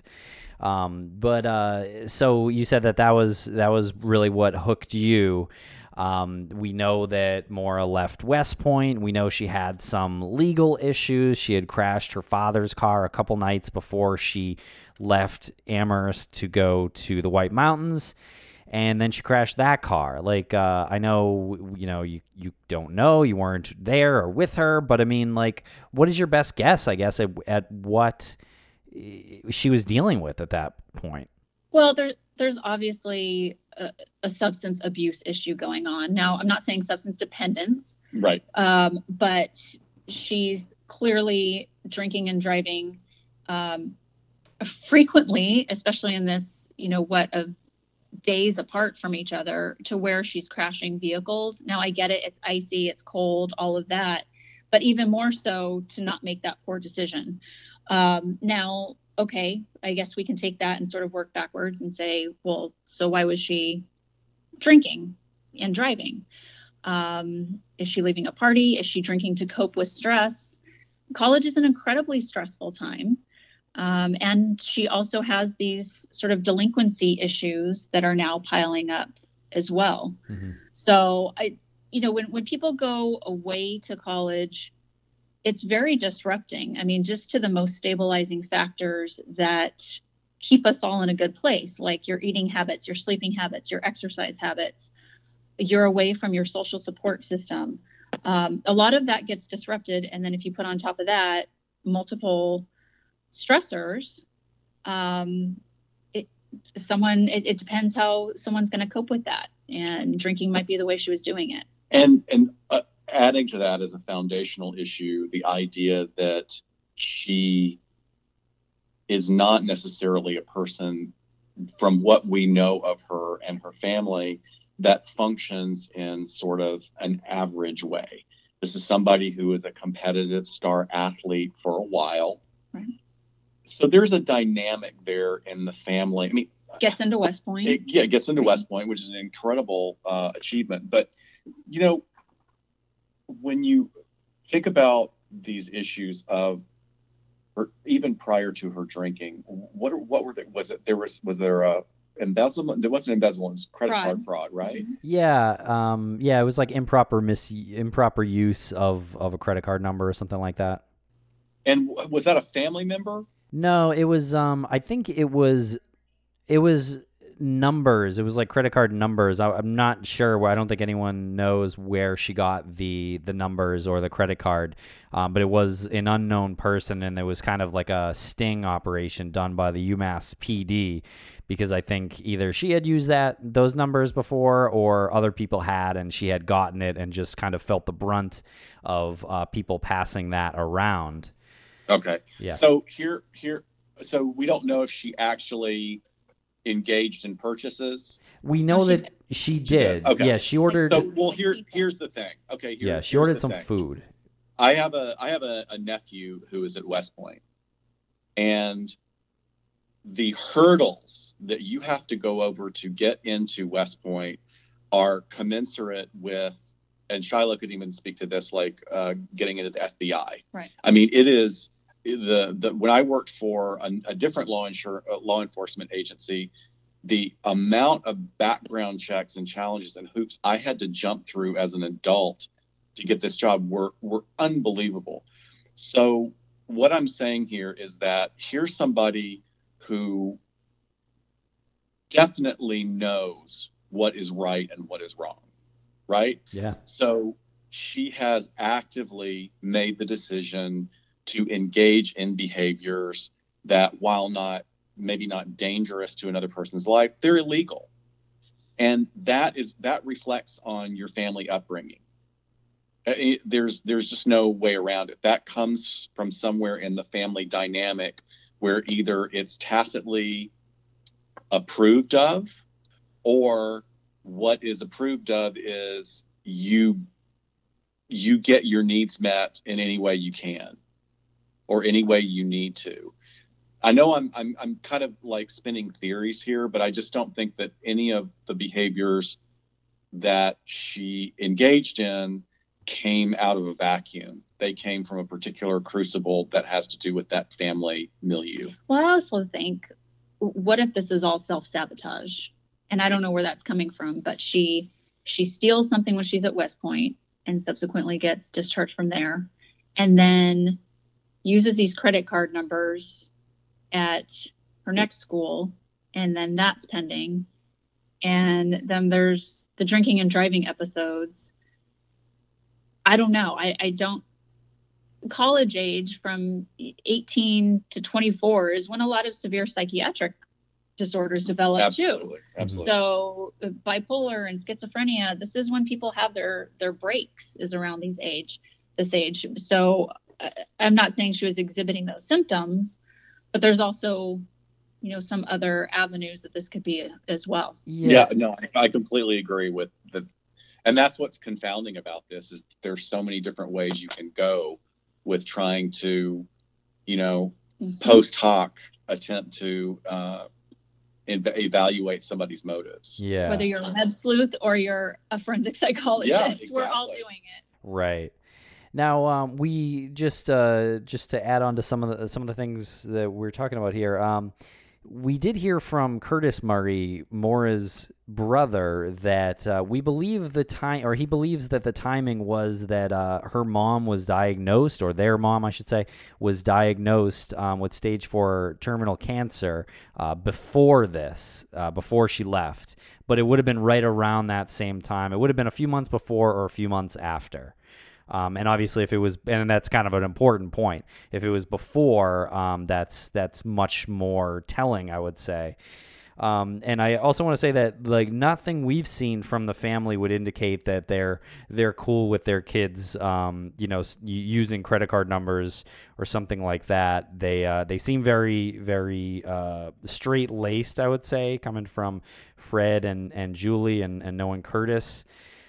So you said that was really what hooked you. We know that Maura left West Point. We know she had some legal issues. She had crashed her father's car a couple nights before she left Amherst to go to the White Mountains. And then she crashed that car. Like, I know, you don't know, you weren't there or with her, but I mean, like, what is your best guess, I guess, at what she was dealing with at that point? Well, there's obviously a substance abuse issue going on. Now, I'm not saying substance dependence. Right. But she's clearly drinking and driving frequently, especially in this, of days apart from each other, to where she's crashing vehicles. Now, I get it. It's icy, it's cold, all of that. But even more so to not make that poor decision. Now, okay, I guess we can take that and sort of work backwards and say, well, so why was she drinking and driving? Is she leaving a party? Is she drinking to cope with stress? College is an incredibly stressful time. And she also has these sort of delinquency issues that are now piling up as well. Mm-hmm. So when people go away to college, it's very disrupting. I mean, just to the most stabilizing factors that keep us all in a good place, like your eating habits, your sleeping habits, your exercise habits. You're away from your social support system. A lot of that gets disrupted. And then if you put on top of that multiple stressors, it depends how someone's going to cope with that. And drinking might be the way she was doing it. And adding to that as a foundational issue, the idea that she is not necessarily a person, from what we know of her and her family, that functions in sort of an average way. This is somebody who is a competitive star athlete for a while. Right. So there's a dynamic there in the family. I mean, Gets into West Point. it gets into West Point, which is an incredible achievement. But, you know, when you think about these issues of her, even prior to her drinking, what were there? Was there embezzlement? There wasn't embezzlement. It was credit card fraud, right? Mm-hmm. Yeah, it was like improper use of a credit card number or something like that. And was that a family member? No, it was I think it was numbers. It was like credit card numbers. I'm not sure. I don't think anyone knows where she got the numbers or the credit card, but it was an unknown person, and it was kind of like a sting operation done by the UMass PD, because I think either she had used those numbers before, or other people had, and she had gotten it and just kind of felt the brunt of people passing that around. Okay. Yeah. So so we don't know if she actually engaged in purchases. We know that she did. Okay. Yeah, she ordered. So, well, here's the thing. Okay. She ordered some food. I have a nephew who is at West Point, and the hurdles that you have to go over to get into West Point are commensurate with, and Shiloh could even speak to this, like getting into the FBI. Right. I mean, it is when I worked for a different law enforcement agency, the amount of background checks and challenges and hoops I had to jump through as an adult to get this job were unbelievable. So what I'm saying here is that here's somebody who definitely knows what is right and what is wrong, right? Yeah. So she has actively made the decision to engage in behaviors that, while maybe not dangerous to another person's life, they're illegal. And that reflects on your family upbringing. There's just no way around it. That comes from somewhere in the family dynamic where either it's tacitly approved of, or what is approved of is you get your needs met in any way you can, or any way you need to. I know I'm kind of like spinning theories here, but I just don't think that any of the behaviors that she engaged in came out of a vacuum. They came from a particular crucible that has to do with that family milieu. Well, I also think, what if this is all self-sabotage? And I don't know where that's coming from, but she steals something when she's at West Point and subsequently gets discharged from there, and then uses these credit card numbers at her next school, and then that's pending. And then there's the drinking and driving episodes. I don't know. I don't. College age from 18 to 24 is when a lot of severe psychiatric disorders develop too. Absolutely. So bipolar and schizophrenia, this is when people have their breaks, is around this age. So I'm not saying she was exhibiting those symptoms, but there's also, some other avenues that this could be as well. Yeah, no, I completely agree with that. And that's what's confounding about this, is there's so many different ways you can go with trying to, post hoc attempt to evaluate somebody's motives. Yeah. Whether you're a web sleuth or you're a forensic psychologist, yeah, exactly. We're all doing it. Right. Now, we just to add on to some of the things that we're talking about here. We did hear from Curtis Murray, Maura's brother, that we believe he believes that the timing was that her mom was diagnosed, or their mom, I should say, was diagnosed with stage 4 terminal cancer before she left. But it would have been right around that same time. It would have been a few months before or a few months after. And obviously, if it was, and that's kind of an important point, if it was before, that's much more telling, I would say. And I also want to say that, like, nothing we've seen from the family would indicate that they're cool with their kids, using credit card numbers or something like that. They seem very, very straight laced, I would say, coming from Fred and Julie and knowing Curtis.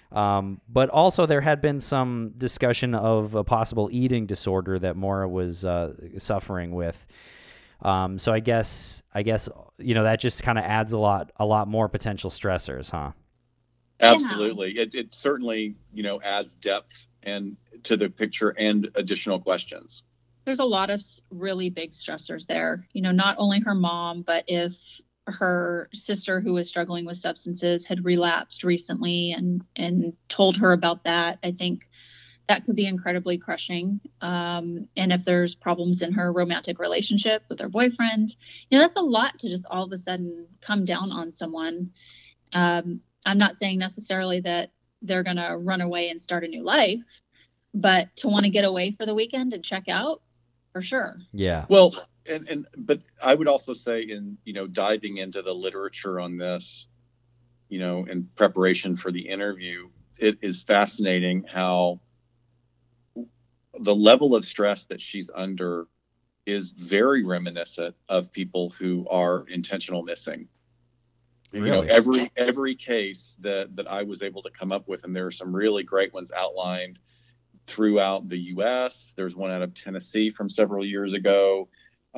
But also there had been some discussion of a possible eating disorder that Maura was suffering with. So I guess that just kind of adds a lot more potential stressors, huh? Absolutely. It certainly, adds depth and to the picture and additional questions. There's a lot of really big stressors there. Not only her mom, but if her sister who was struggling with substances had relapsed recently and told her about that, I think that could be incredibly crushing. And if there's problems in her romantic relationship with her boyfriend, that's a lot to just all of a sudden come down on someone. I'm not saying necessarily that they're going to run away and start a new life, but to want to get away for the weekend and check out, for sure. Yeah. Well, but I would also say diving into the literature on this, in preparation for the interview, it is fascinating how the level of stress that she's under is very reminiscent of people who are intentional missing. Really? Every case that I was able to come up with, and there are some really great ones outlined throughout the U.S. There's one out of Tennessee from several years ago,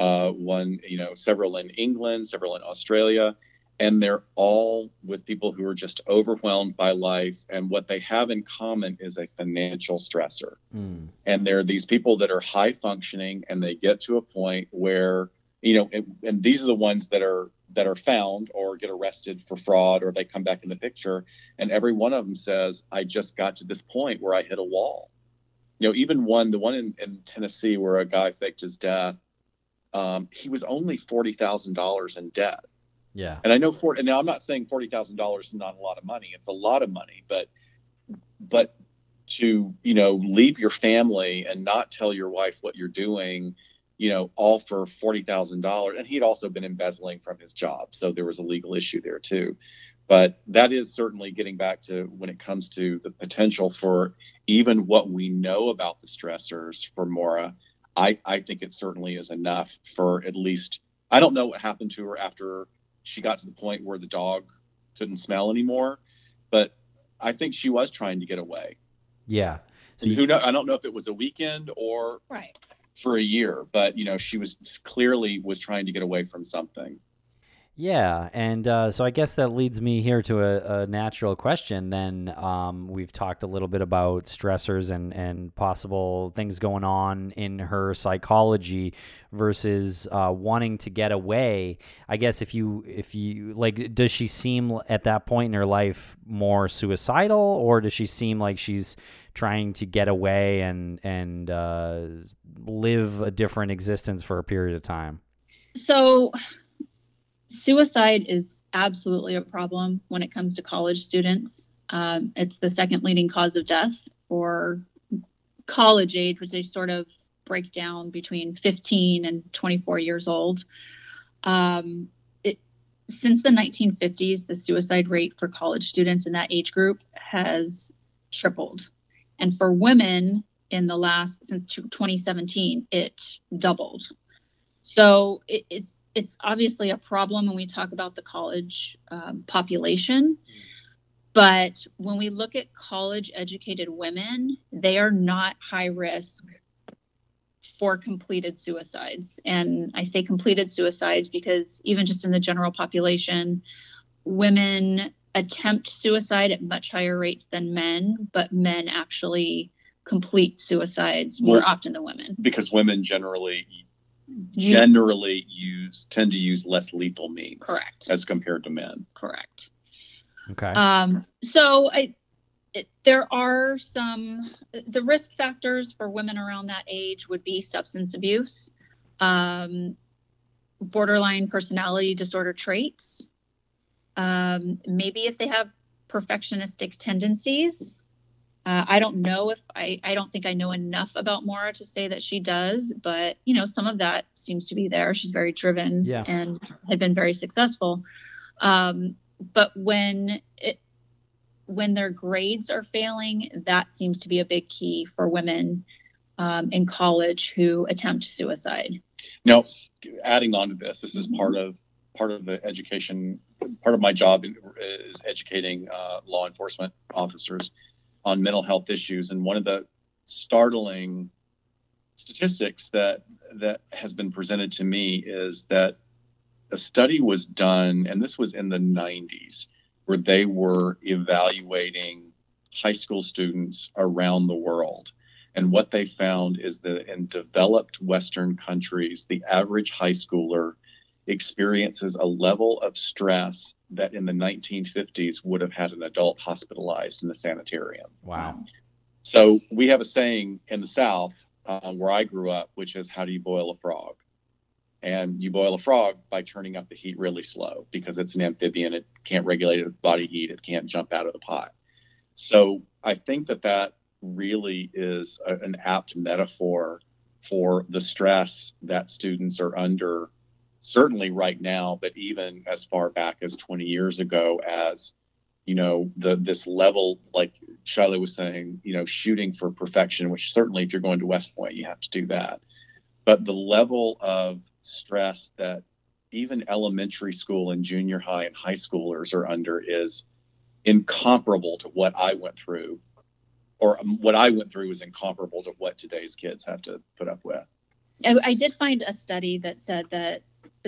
several in England, several in Australia, and they're all with people who are just overwhelmed by life. And what they have in common is a financial stressor. And they're these people that are high functioning, and they get to a point where, and these are the ones that are found or get arrested for fraud, or they come back in the picture. And every one of them says, I just got to this point where I hit a wall. Even the one in Tennessee where a guy faked his death, he was only $40,000 in debt. Yeah. And I know now I'm not saying $40,000 is not a lot of money. It's a lot of money, but to, leave your family and not tell your wife what you're doing, all for $40,000. And he'd also been embezzling from his job. So there was a legal issue there too. But that is certainly getting back to when it comes to the potential for even what we know about the stressors for Maura. I think it certainly is enough for at least, I don't know what happened to her after she got to the point where the dog couldn't smell anymore, but I think she was trying to get away. Yeah. So I don't know if it was a weekend or right for a year, but she was clearly trying to get away from something. Yeah, and so I guess that leads me here to a natural question. Then we've talked a little bit about stressors and possible things going on in her psychology versus wanting to get away. I guess if you like, does she seem at that point in her life more suicidal, or does she seem like she's trying to get away and live a different existence for a period of time? So suicide is absolutely a problem when it comes to college students. It's the second leading cause of death for college age, which they sort of break down between 15 and 24 years old. Since the 1950s, the suicide rate for college students in that age group has tripled. And for women since 2017, it doubled. So it's obviously a problem when we talk about the college population. But when we look at college educated women, they are not high risk for completed suicides. And I say completed suicides because even just in the general population, women attempt suicide at much higher rates than men, but men actually complete suicides more often than women. Because women generally tend to use less lethal means. Correct. As compared to men. Correct. Okay. So there are the risk factors for women around that age would be substance abuse, borderline personality disorder traits, maybe if they have perfectionistic tendencies. I don't know I don't think I know enough about Maura to say that she does, but some of that seems to be there. She's very driven and had been very successful. But when their grades are failing, that seems to be a big key for women in college who attempt suicide. Now, adding on to this is part of the education part of my job is educating law enforcement officers on mental health issues. And one of the startling statistics that has been presented to me is that a study was done, and this was in the 90s, where they were evaluating high school students around the world. And what they found is that in developed Western countries, the average high schooler experiences a level of stress that in the 1950s would have had an adult hospitalized in a sanitarium. Wow. So we have a saying in the South, where I grew up, which is, how do you boil a frog? And you boil a frog by turning up the heat really slow, because it's an amphibian. It can't regulate its body heat. It can't jump out of the pot. So I think that really is an apt metaphor for the stress that students are under, certainly right now, but even as far back as 20 years ago, as, you know, this level, like Shiloh was saying, you know, shooting for perfection, which certainly if you're going to West Point, you have to do that. But the level of stress that even elementary school and junior high and high schoolers are under is incomparable to what I went through, or what I went through was incomparable to what today's kids have to put up with. I did find a study that said that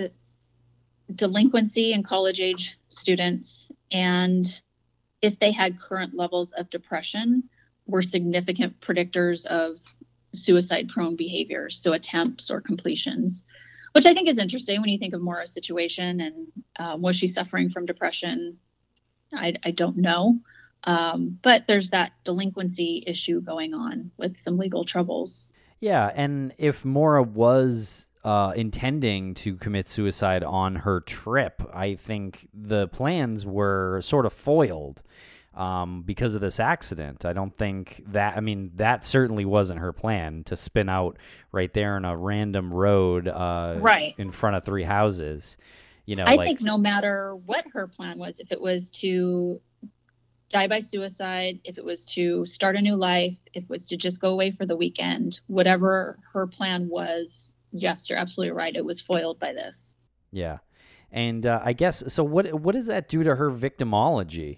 delinquency in college age students, and if they had current levels of depression, were significant predictors of suicide prone behaviors, so attempts or completions, which I think is interesting when you think of Maura's situation. And was she suffering from depression? I don't know. But there's that delinquency issue going on with some legal troubles. Yeah, and if Maura was intending to commit suicide on her trip, I think the plans were sort of foiled because of this accident. I don't think that, I mean, that certainly wasn't her plan, to spin out right there in a random road right in front of 3 houses. You know, I think no matter what her plan was, if it was to die by suicide, if it was to start a new life, if it was to just go away for the weekend, whatever her plan was, yes, you're absolutely right. It was foiled by this. Yeah. And I guess, so what does that do to her victimology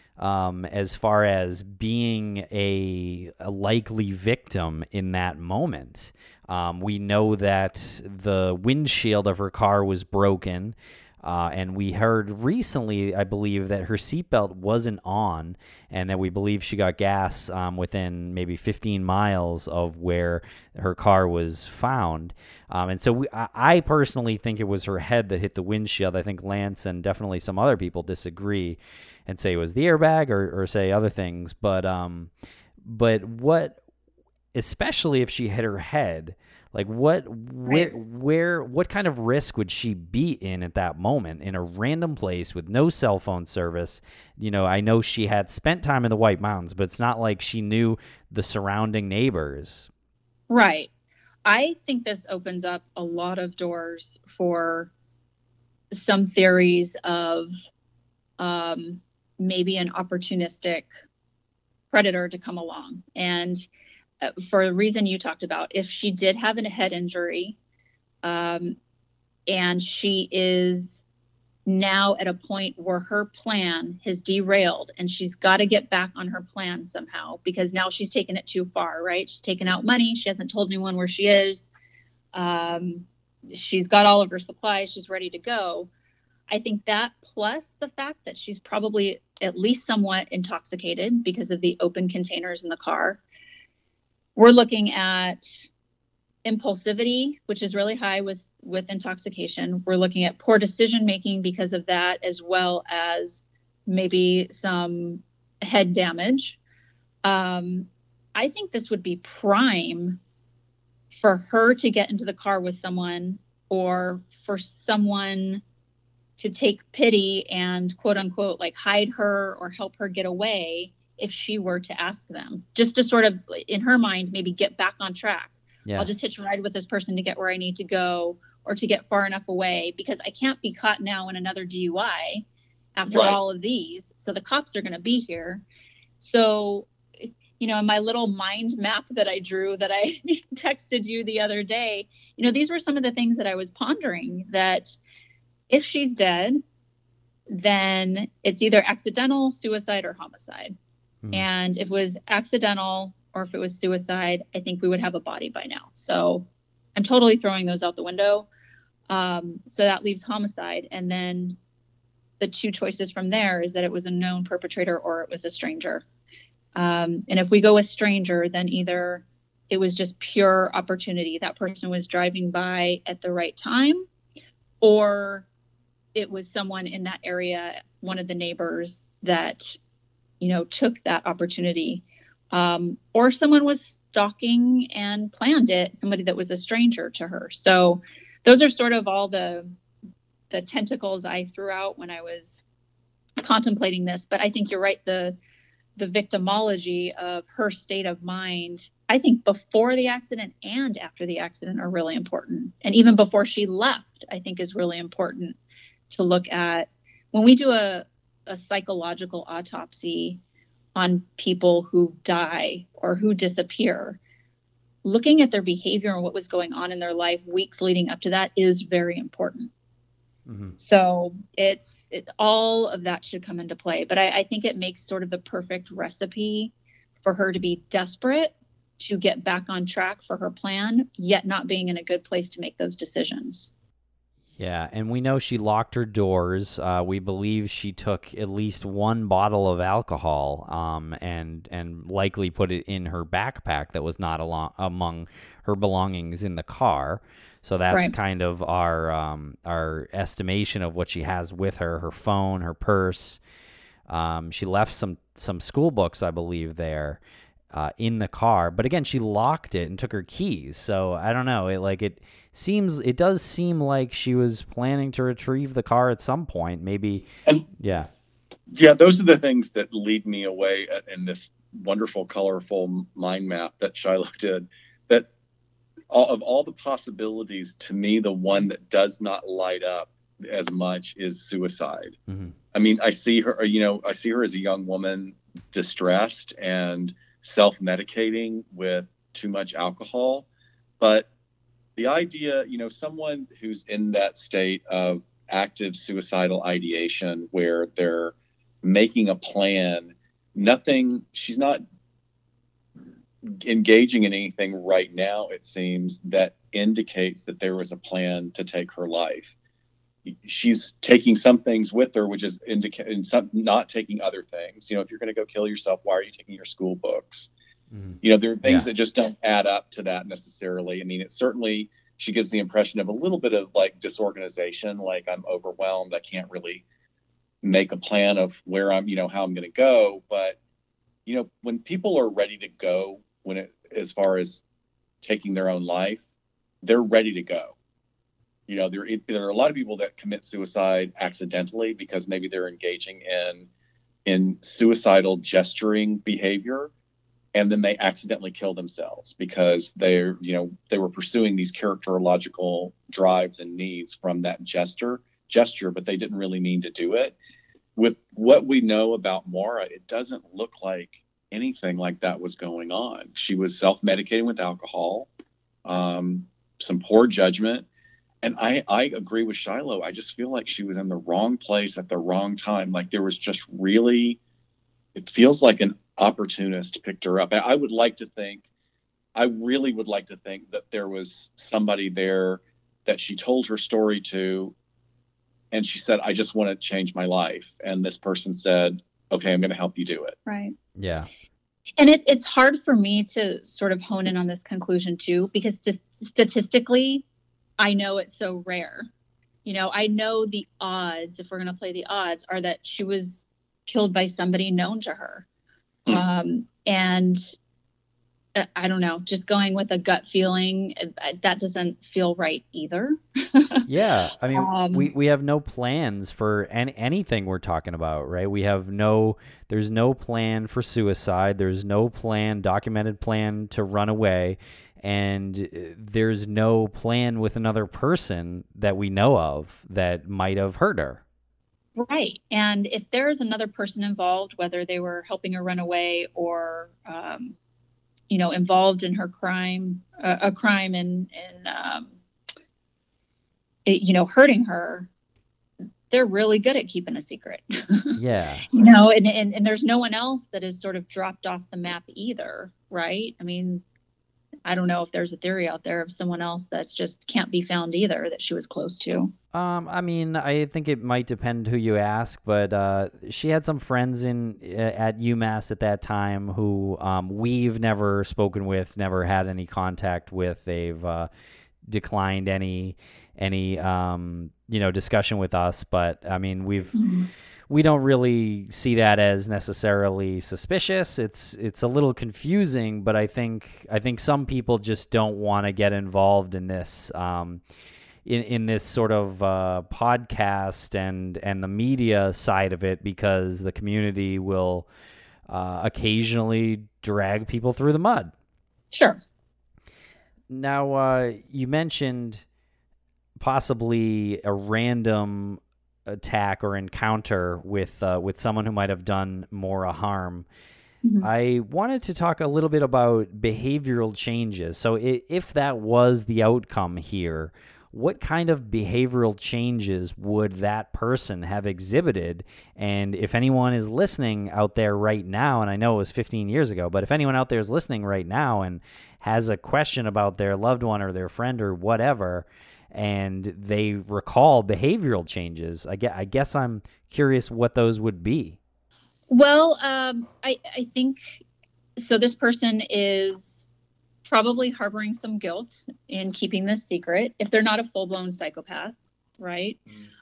as far as being a likely victim in that moment? We know that the windshield of her car was broken. And we heard recently, I believe, that her seatbelt wasn't on, and that we believe she got gas within maybe 15 miles of where her car was found. And so I personally think it was her head that hit the windshield. I think Lance and definitely some other people disagree and say it was the airbag or say other things. But what, especially if she hit her head, like what kind of risk would she be in at that moment in a random place with no cell phone service? You know, I know she had spent time in the White Mountains, but it's not like she knew the surrounding neighbors. Right. I think this opens up a lot of doors for some theories of maybe an opportunistic predator to come along. And for the reason you talked about, if she did have a head injury, and she is now at a point where her plan has derailed and she's got to get back on her plan somehow, because now she's taken it too far, right? She's taken out money. She hasn't told anyone where she is. She's got all of her supplies. She's ready to go. I think that, plus the fact that she's probably at least somewhat intoxicated because of the open containers in the car. We're looking at impulsivity, which is really high with intoxication. We're looking at poor decision making because of that, as well as maybe some head damage. I think this would be prime for her to get into the car with someone, or for someone to take pity and, quote unquote, like hide her or help her get away if she were to ask them, just to sort of, in her mind, maybe get back on track. Yeah. I'll just hitch a ride with this person to get where I need to go, or to get far enough away, because I can't be caught now in another DUI after all of these. So the cops are going to be here. So, you know, in my little mind map that I drew that I texted you the other day, you know, these were some of the things that I was pondering, that if she's dead, then it's either accidental, suicide, or homicide. Mhm. And if it was accidental or if it was suicide, I think we would have a body by now. So I'm totally throwing those out the window. So that leaves homicide. And then the two choices from there is that it was a known perpetrator or it was a stranger. And if we go with stranger, then either it was just pure opportunity. That person was driving by at the right time, or it was someone in that area, one of the neighbors that, took that opportunity. Or someone was stalking and planned it, somebody that was a stranger to her. So those are sort of all the tentacles I threw out when I was contemplating this. But I think you're right. The victimology of her state of mind, I think before the accident and after the accident are really important. And even before she left, I think is really important to look at. When we do a psychological autopsy on people who die or who disappear, looking at their behavior and what was going on in their life weeks leading up to that is very important. Mm-hmm. So all of that should come into play. But I think it makes sort of the perfect recipe for her to be desperate to get back on track for her plan, yet not being in a good place to make those decisions. Yeah, and we know she locked her doors. We believe she took at least one bottle of alcohol, and likely put it in her backpack that was not among her belongings in the car. So that's Right. kind of our estimation of what she has with her: her phone, her purse. She left some school books, I believe, there in the car. But again, she locked it and took her keys. So I don't know. It does seem like she was planning to retrieve the car at some point. Maybe. And Yeah. yeah, those are the things that lead me away in this wonderful, colorful mind map that Shiloh did. That of all the possibilities, to me, the one that does not light up as much is suicide. Mm-hmm. I mean, I see her as a young woman, distressed and self-medicating with too much alcohol. But the idea, someone who's in that state of active suicidal ideation where they're making a plan, she's not engaging in anything right now, it seems, that indicates that there was a plan to take her life. She's taking some things with her, which is indicating not taking other things. If you're going to go kill yourself, why are you taking your school books? Mm-hmm. There are things that just don't add up to that necessarily. I mean, it certainly, she gives the impression of a little bit of like disorganization, like I'm overwhelmed. I can't really make a plan of where I'm, how I'm going to go. But, when people are ready to go, as far as taking their own life, they're ready to go. There are a lot of people that commit suicide accidentally because maybe they're engaging in suicidal gesturing behavior, and then they accidentally kill themselves because they were pursuing these characterological drives and needs from that gesture, but they didn't really mean to do it. With what we know about Maura, it doesn't look like anything like that was going on. She was self-medicating with alcohol, some poor judgment. And I agree with Shiloh. I just feel like she was in the wrong place at the wrong time. Like there was just really, it feels like an opportunist picked her up. I really would like to think that there was somebody there that she told her story to, and she said, I just want to change my life. And this person said, okay, I'm going to help you do it. Right. Yeah. And it's hard for me to sort of hone in on this conclusion too, because statistically, I know it's so rare. I know the odds, if we're going to play the odds, are that she was killed by somebody known to her. And I don't know, just going with a gut feeling, that doesn't feel right either. Yeah. I mean, we have no plans for anything we're talking about, right? There's no plan for suicide. There's no documented plan to run away. And there's no plan with another person that we know of that might have hurt her. Right. And if there's another person involved, whether they were helping her run away or, involved in her crime, a crime and hurting her, they're really good at keeping a secret. Yeah. And there's no one else that has sort of dropped off the map either, right? I mean, I don't know if there's a theory out there of someone else that's just can't be found either that she was close to. I mean, I think it might depend who you ask, but she had some friends at UMass at that time who we've never spoken with, never had any contact with. They've declined any discussion with us, but I mean, we don't really see that as necessarily suspicious. It's a little confusing, but I think some people just don't want to get involved in this in this sort of podcast and the media side of it, because the community will occasionally drag people through the mud. Sure. Now, you mentioned possibly a random attack or encounter with someone who might have done Maura harm. Mm-hmm. I wanted to talk a little bit about behavioral changes. So if that was the outcome here, what kind of behavioral changes would that person have exhibited? And if anyone is listening out there right now, and I know it was 15 years ago, but if anyone out there is listening right now and has a question about their loved one or their friend or whatever, and they recall behavioral changes, I guess I'm curious what those would be. Well, I think so. This person is probably harboring some guilt in keeping this secret if they're not a full-blown psychopath, right?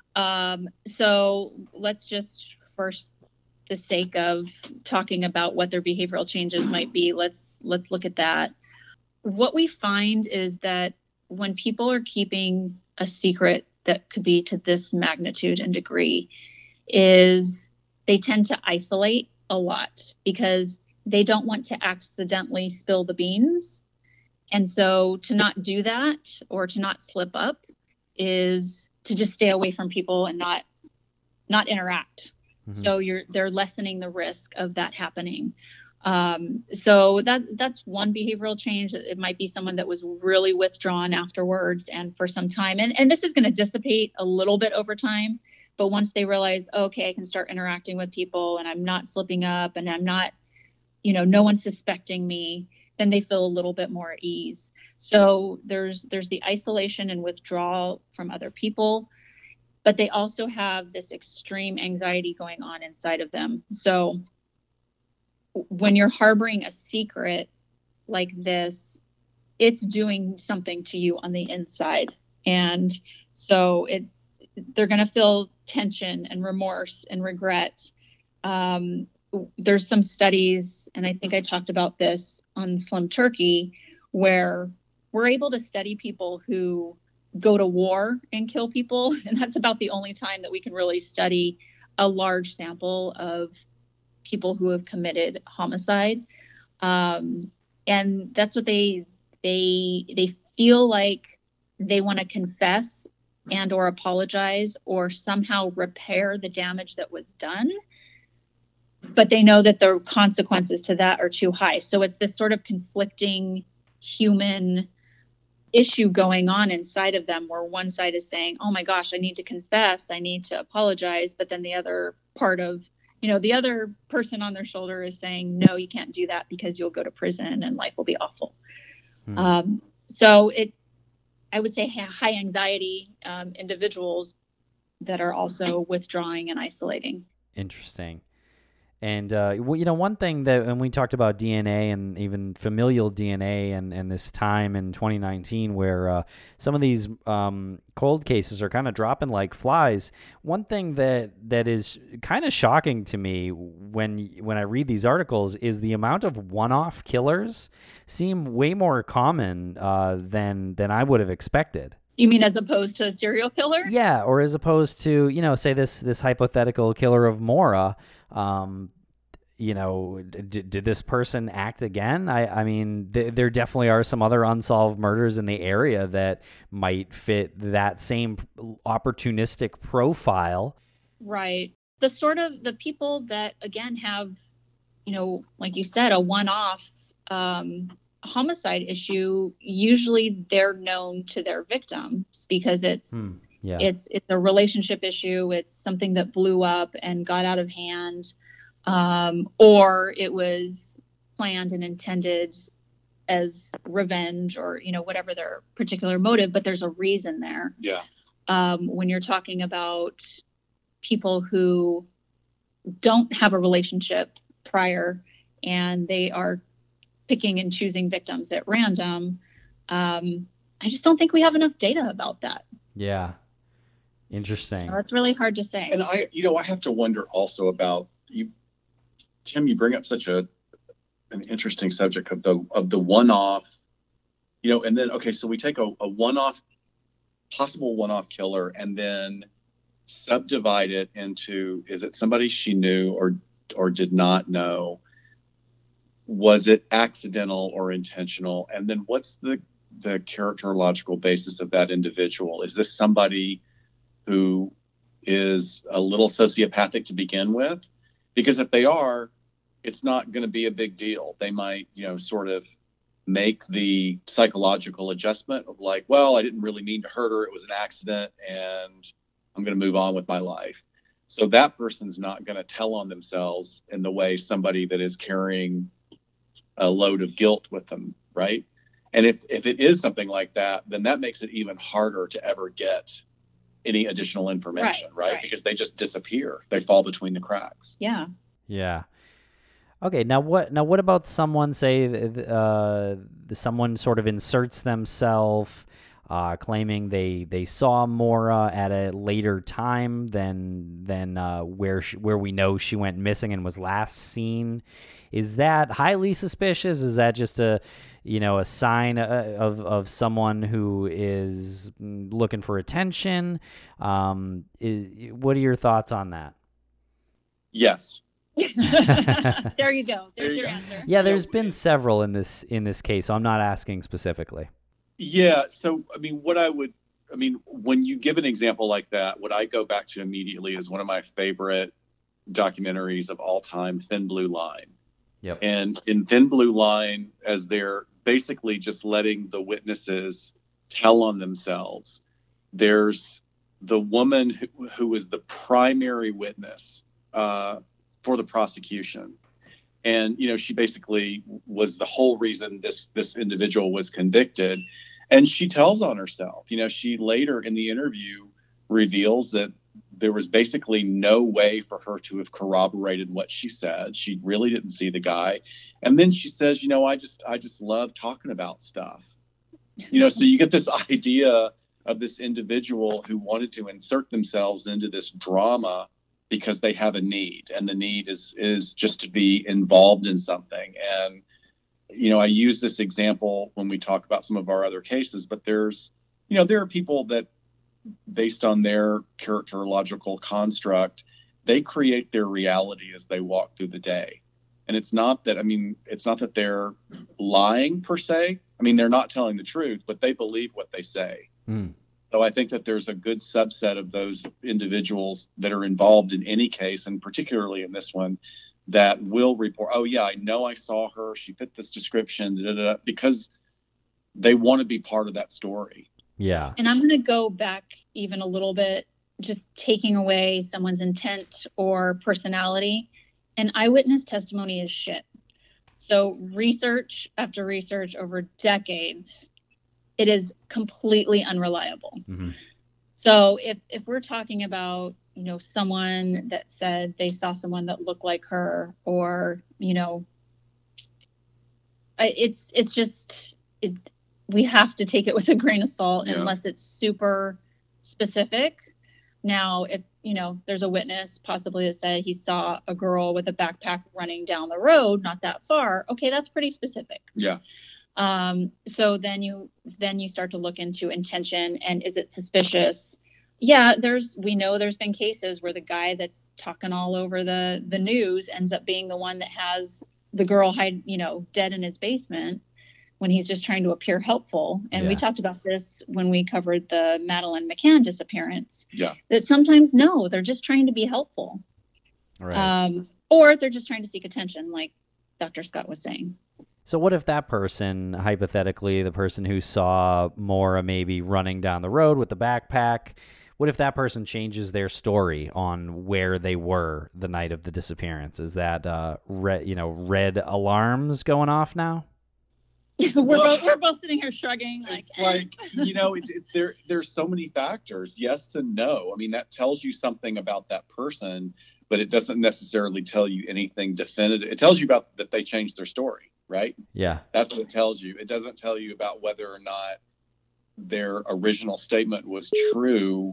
So let's just, for the sake of talking about what their behavioral changes might be, let's look at that. What we find is that when people are keeping a secret that could be to this magnitude and degree, is they tend to isolate a lot because they don't want to accidentally spill the beans. And so to not do that or to not slip up is to just stay away from people and not interact. Mm-hmm. So they're lessening the risk of that happening. So that's one behavioral change. It might be someone that was really withdrawn afterwards and for some time. And this is going to dissipate a little bit over time. But once they realize, okay, I can start interacting with people and I'm not slipping up and I'm not, no one's suspecting me, then they feel a little bit more at ease. So there's the isolation and withdrawal from other people, but they also have this extreme anxiety going on inside of them. So when you're harboring a secret like this, it's doing something to you on the inside. And so they're going to feel tension and remorse and regret. There's some studies, and I think I talked about this on Slim Turkey, where we're able to study people who go to war and kill people. And that's about the only time that we can really study a large sample of people who have committed homicide. And that's what they feel like they want to confess and or apologize or somehow repair the damage that was done. But they know that the consequences to that are too high. So it's this sort of conflicting human issue going on inside of them where one side is saying, oh my gosh, I need to confess, I need to apologize. But then the other part of, the other person on their shoulder is saying, no, you can't do that because you'll go to prison and life will be awful. So I would say high anxiety individuals that are also withdrawing and isolating. Interesting. And, one thing that, when we talked about DNA and even familial DNA and this time in 2019 where some of these cold cases are kind of dropping like flies, one thing that is kind of shocking to me when I read these articles is the amount of one-off killers seem way more common than I would have expected. You mean as opposed to a serial killer? Yeah, or as opposed to, say this hypothetical killer of Maura. Did this person act again? I mean, there definitely are some other unsolved murders in the area that might fit that same opportunistic profile. Right. The people that, again, have, like you said, a one-off homicide issue, usually they're known to their victims because it's Yeah. It's a relationship issue. It's something that blew up and got out of hand, or it was planned and intended as revenge, or whatever their particular motive. But there's a reason there. Yeah. When you're talking about people who don't have a relationship prior and they are picking and choosing victims at random, I just don't think we have enough data about that. Yeah. Interesting. So it's really hard to say. And I have to wonder also about you, Tim. You bring up such an interesting subject of the one-off, and then so we take a one-off, possible one-off killer, and then subdivide it into, is it somebody she knew or did not know? Was it accidental or intentional? And then what's the characterological basis of that individual? Is this somebody who is a little sociopathic to begin with? Because if they are, it's not going to be a big deal. They might, sort of make the psychological adjustment of like, well, I didn't really mean to hurt her. It was an accident and I'm going to move on with my life. So that person's not going to tell on themselves in the way somebody that is carrying a load of guilt with them, right? And if it is something like that, then that makes it even harder to ever get any additional information, right? Because they just disappear. They fall between the cracks. Yeah. Yeah. Okay. Now what about someone, say, someone sort of inserts themselves, claiming they saw Maura at a later time than where we know she went missing and was last seen. Is that highly suspicious? Is that just a sign of someone who is looking for attention? What are your thoughts on that? Yes. There you go. There's your answer. Yeah, there's been several in this case, so I'm not asking specifically. Yeah. So, when you give an example like that, what I go back to immediately is one of my favorite documentaries of all time, Thin Blue Line. Yep. And in Thin Blue Line, as they're basically just letting the witnesses tell on themselves, there's the woman who is the primary witness for the prosecution. And, she basically was the whole reason this individual was convicted. And she tells on herself. She later in the interview reveals that there was basically no way for her to have corroborated what she said. She really didn't see the guy. And then she says, I just love talking about stuff. So you get this idea of this individual who wanted to insert themselves into this drama because they have a need, and the need is just to be involved in something. And, I use this example when we talk about some of our other cases, but there are people that, based on their characterological construct, they create their reality as they walk through the day. And it's not that they're lying per se. They're not telling the truth, but they believe what they say. Mm. So I think that there's a good subset of those individuals that are involved in any case, and particularly in this one, that will report, oh yeah, I know I saw her, she fit this description, because they want to be part of that story. Yeah. And I'm going to go back even a little bit, just taking away someone's intent or personality. And eyewitness testimony is shit. So research after research over decades, it is completely unreliable. Mm-hmm. So if we're talking about, someone that said they saw someone that looked like her, or, it's just, we have to take it with a grain of salt unless it's super specific. Now, if, there's a witness possibly that said he saw a girl with a backpack running down the road, not that far. Okay, that's pretty specific. Yeah. So then you start to look into intention, and is it suspicious? Yeah, we know there's been cases where the guy that's talking all over the news ends up being the one that has the girl dead in his basement when he's just trying to appear helpful. And we talked about this when we covered the Madeleine McCann disappearance. Yeah. That sometimes, no, they're just trying to be helpful. Right. Or they're just trying to seek attention, like Dr. Scott was saying. So what if that person, hypothetically, the person who saw Maura maybe running down the road with the backpack, what if that person changes their story on where they were the night of the disappearance? Is that red alarms going off now? we're both sitting here shrugging. It's like, there's so many factors. Yes and no. I mean, that tells you something about that person, but it doesn't necessarily tell you anything definitive. It tells you about that they changed their story, right? Yeah. That's what it tells you. It doesn't tell you about whether or not their original statement was true,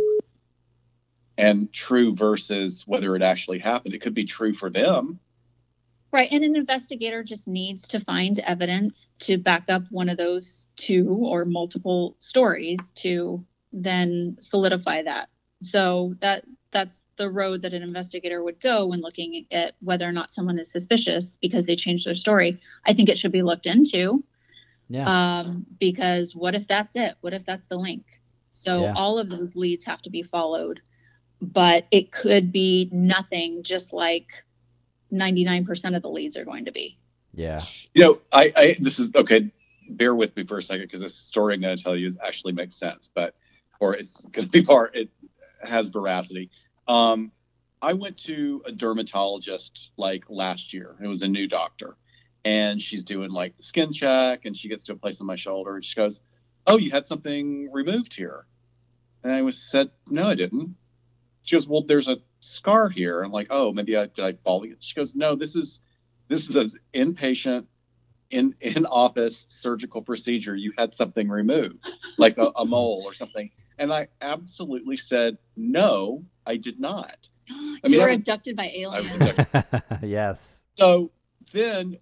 and true versus whether it actually happened. It could be true for them. Right. And an investigator just needs to find evidence to back up one of those two or multiple stories to then solidify that. So that's the road that an investigator would go when looking at whether or not someone is suspicious because they changed their story. I think it should be looked into. Yeah. Because what if that's it? What if that's the link? So all of those leads have to be followed, but it could be nothing, just like 99% of the leads are going to be. Yeah. I this is okay. Bear with me for a second, because this story I'm going to tell you actually makes sense, or it's going to be it has veracity. I went to a dermatologist like last year. It was a new doctor, and she's doing like the skin check, and she gets to a place on my shoulder, and she goes, "Oh, you had something removed here?" And I said, "No, I didn't." She goes, "Well, there's a scar here." I'm like, "Oh, maybe did I fall?" She goes, "No, this is an inpatient in office surgical procedure. You had something removed, like a mole or something." And I absolutely said, "No, I did not." You were abducted by aliens. I was abducted. Yes. So then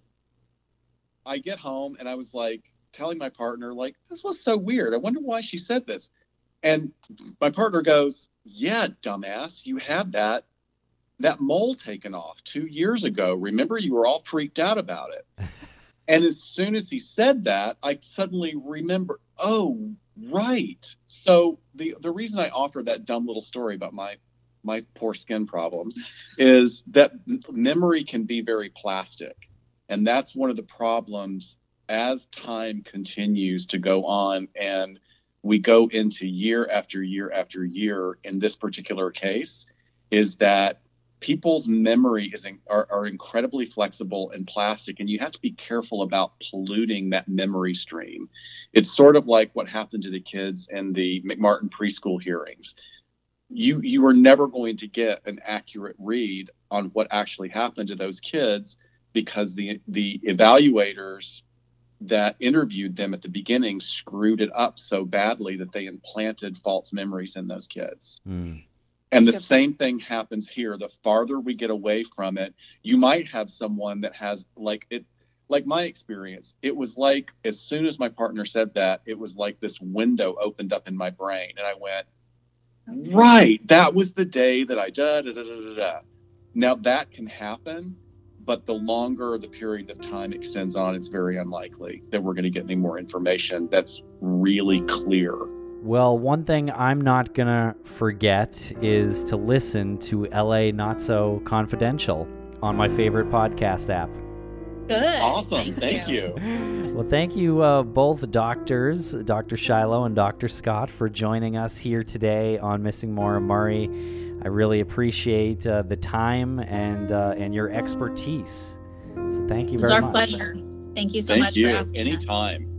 I get home, and I was like telling my partner, like, "This was so weird. I wonder why she said this." And my partner goes, "Yeah, dumbass, you had that mole taken off 2 years ago. Remember, you were all freaked out about it." And as soon as he said that, I suddenly remember, oh, right. So the reason I offered that dumb little story about my poor skin problems is that memory can be very plastic. And that's one of the problems as time continues to go on, and we go into year after year after year in this particular case, is that people's memory are incredibly flexible and plastic, and you have to be careful about polluting that memory stream. It's sort of like what happened to the kids in the McMartin preschool hearings. You are never going to get an accurate read on what actually happened to those kids, because the evaluators that interviewed them at the beginning screwed it up so badly that they implanted false memories in those kids. Mm. And the same thing happens here. The farther we get away from it, you might have someone that has like my experience. It was like, as soon as my partner said that, it was like this window opened up in my brain, and I went, right, that was the day that I da. Now that can happen, but the longer the period of time extends on, it's very unlikely that we're going to get any more information that's really clear. Well, one thing I'm not going to forget is to listen to LA Not So Confidential on my favorite podcast app. Good. Awesome. Thank you. Well, thank you both doctors, Dr. Shiloh and Dr. Scott, for joining us here today on Missing Maura Murray. I really appreciate the time and your expertise. So thank you very much. It was our pleasure. Thank you so much for asking. Anytime.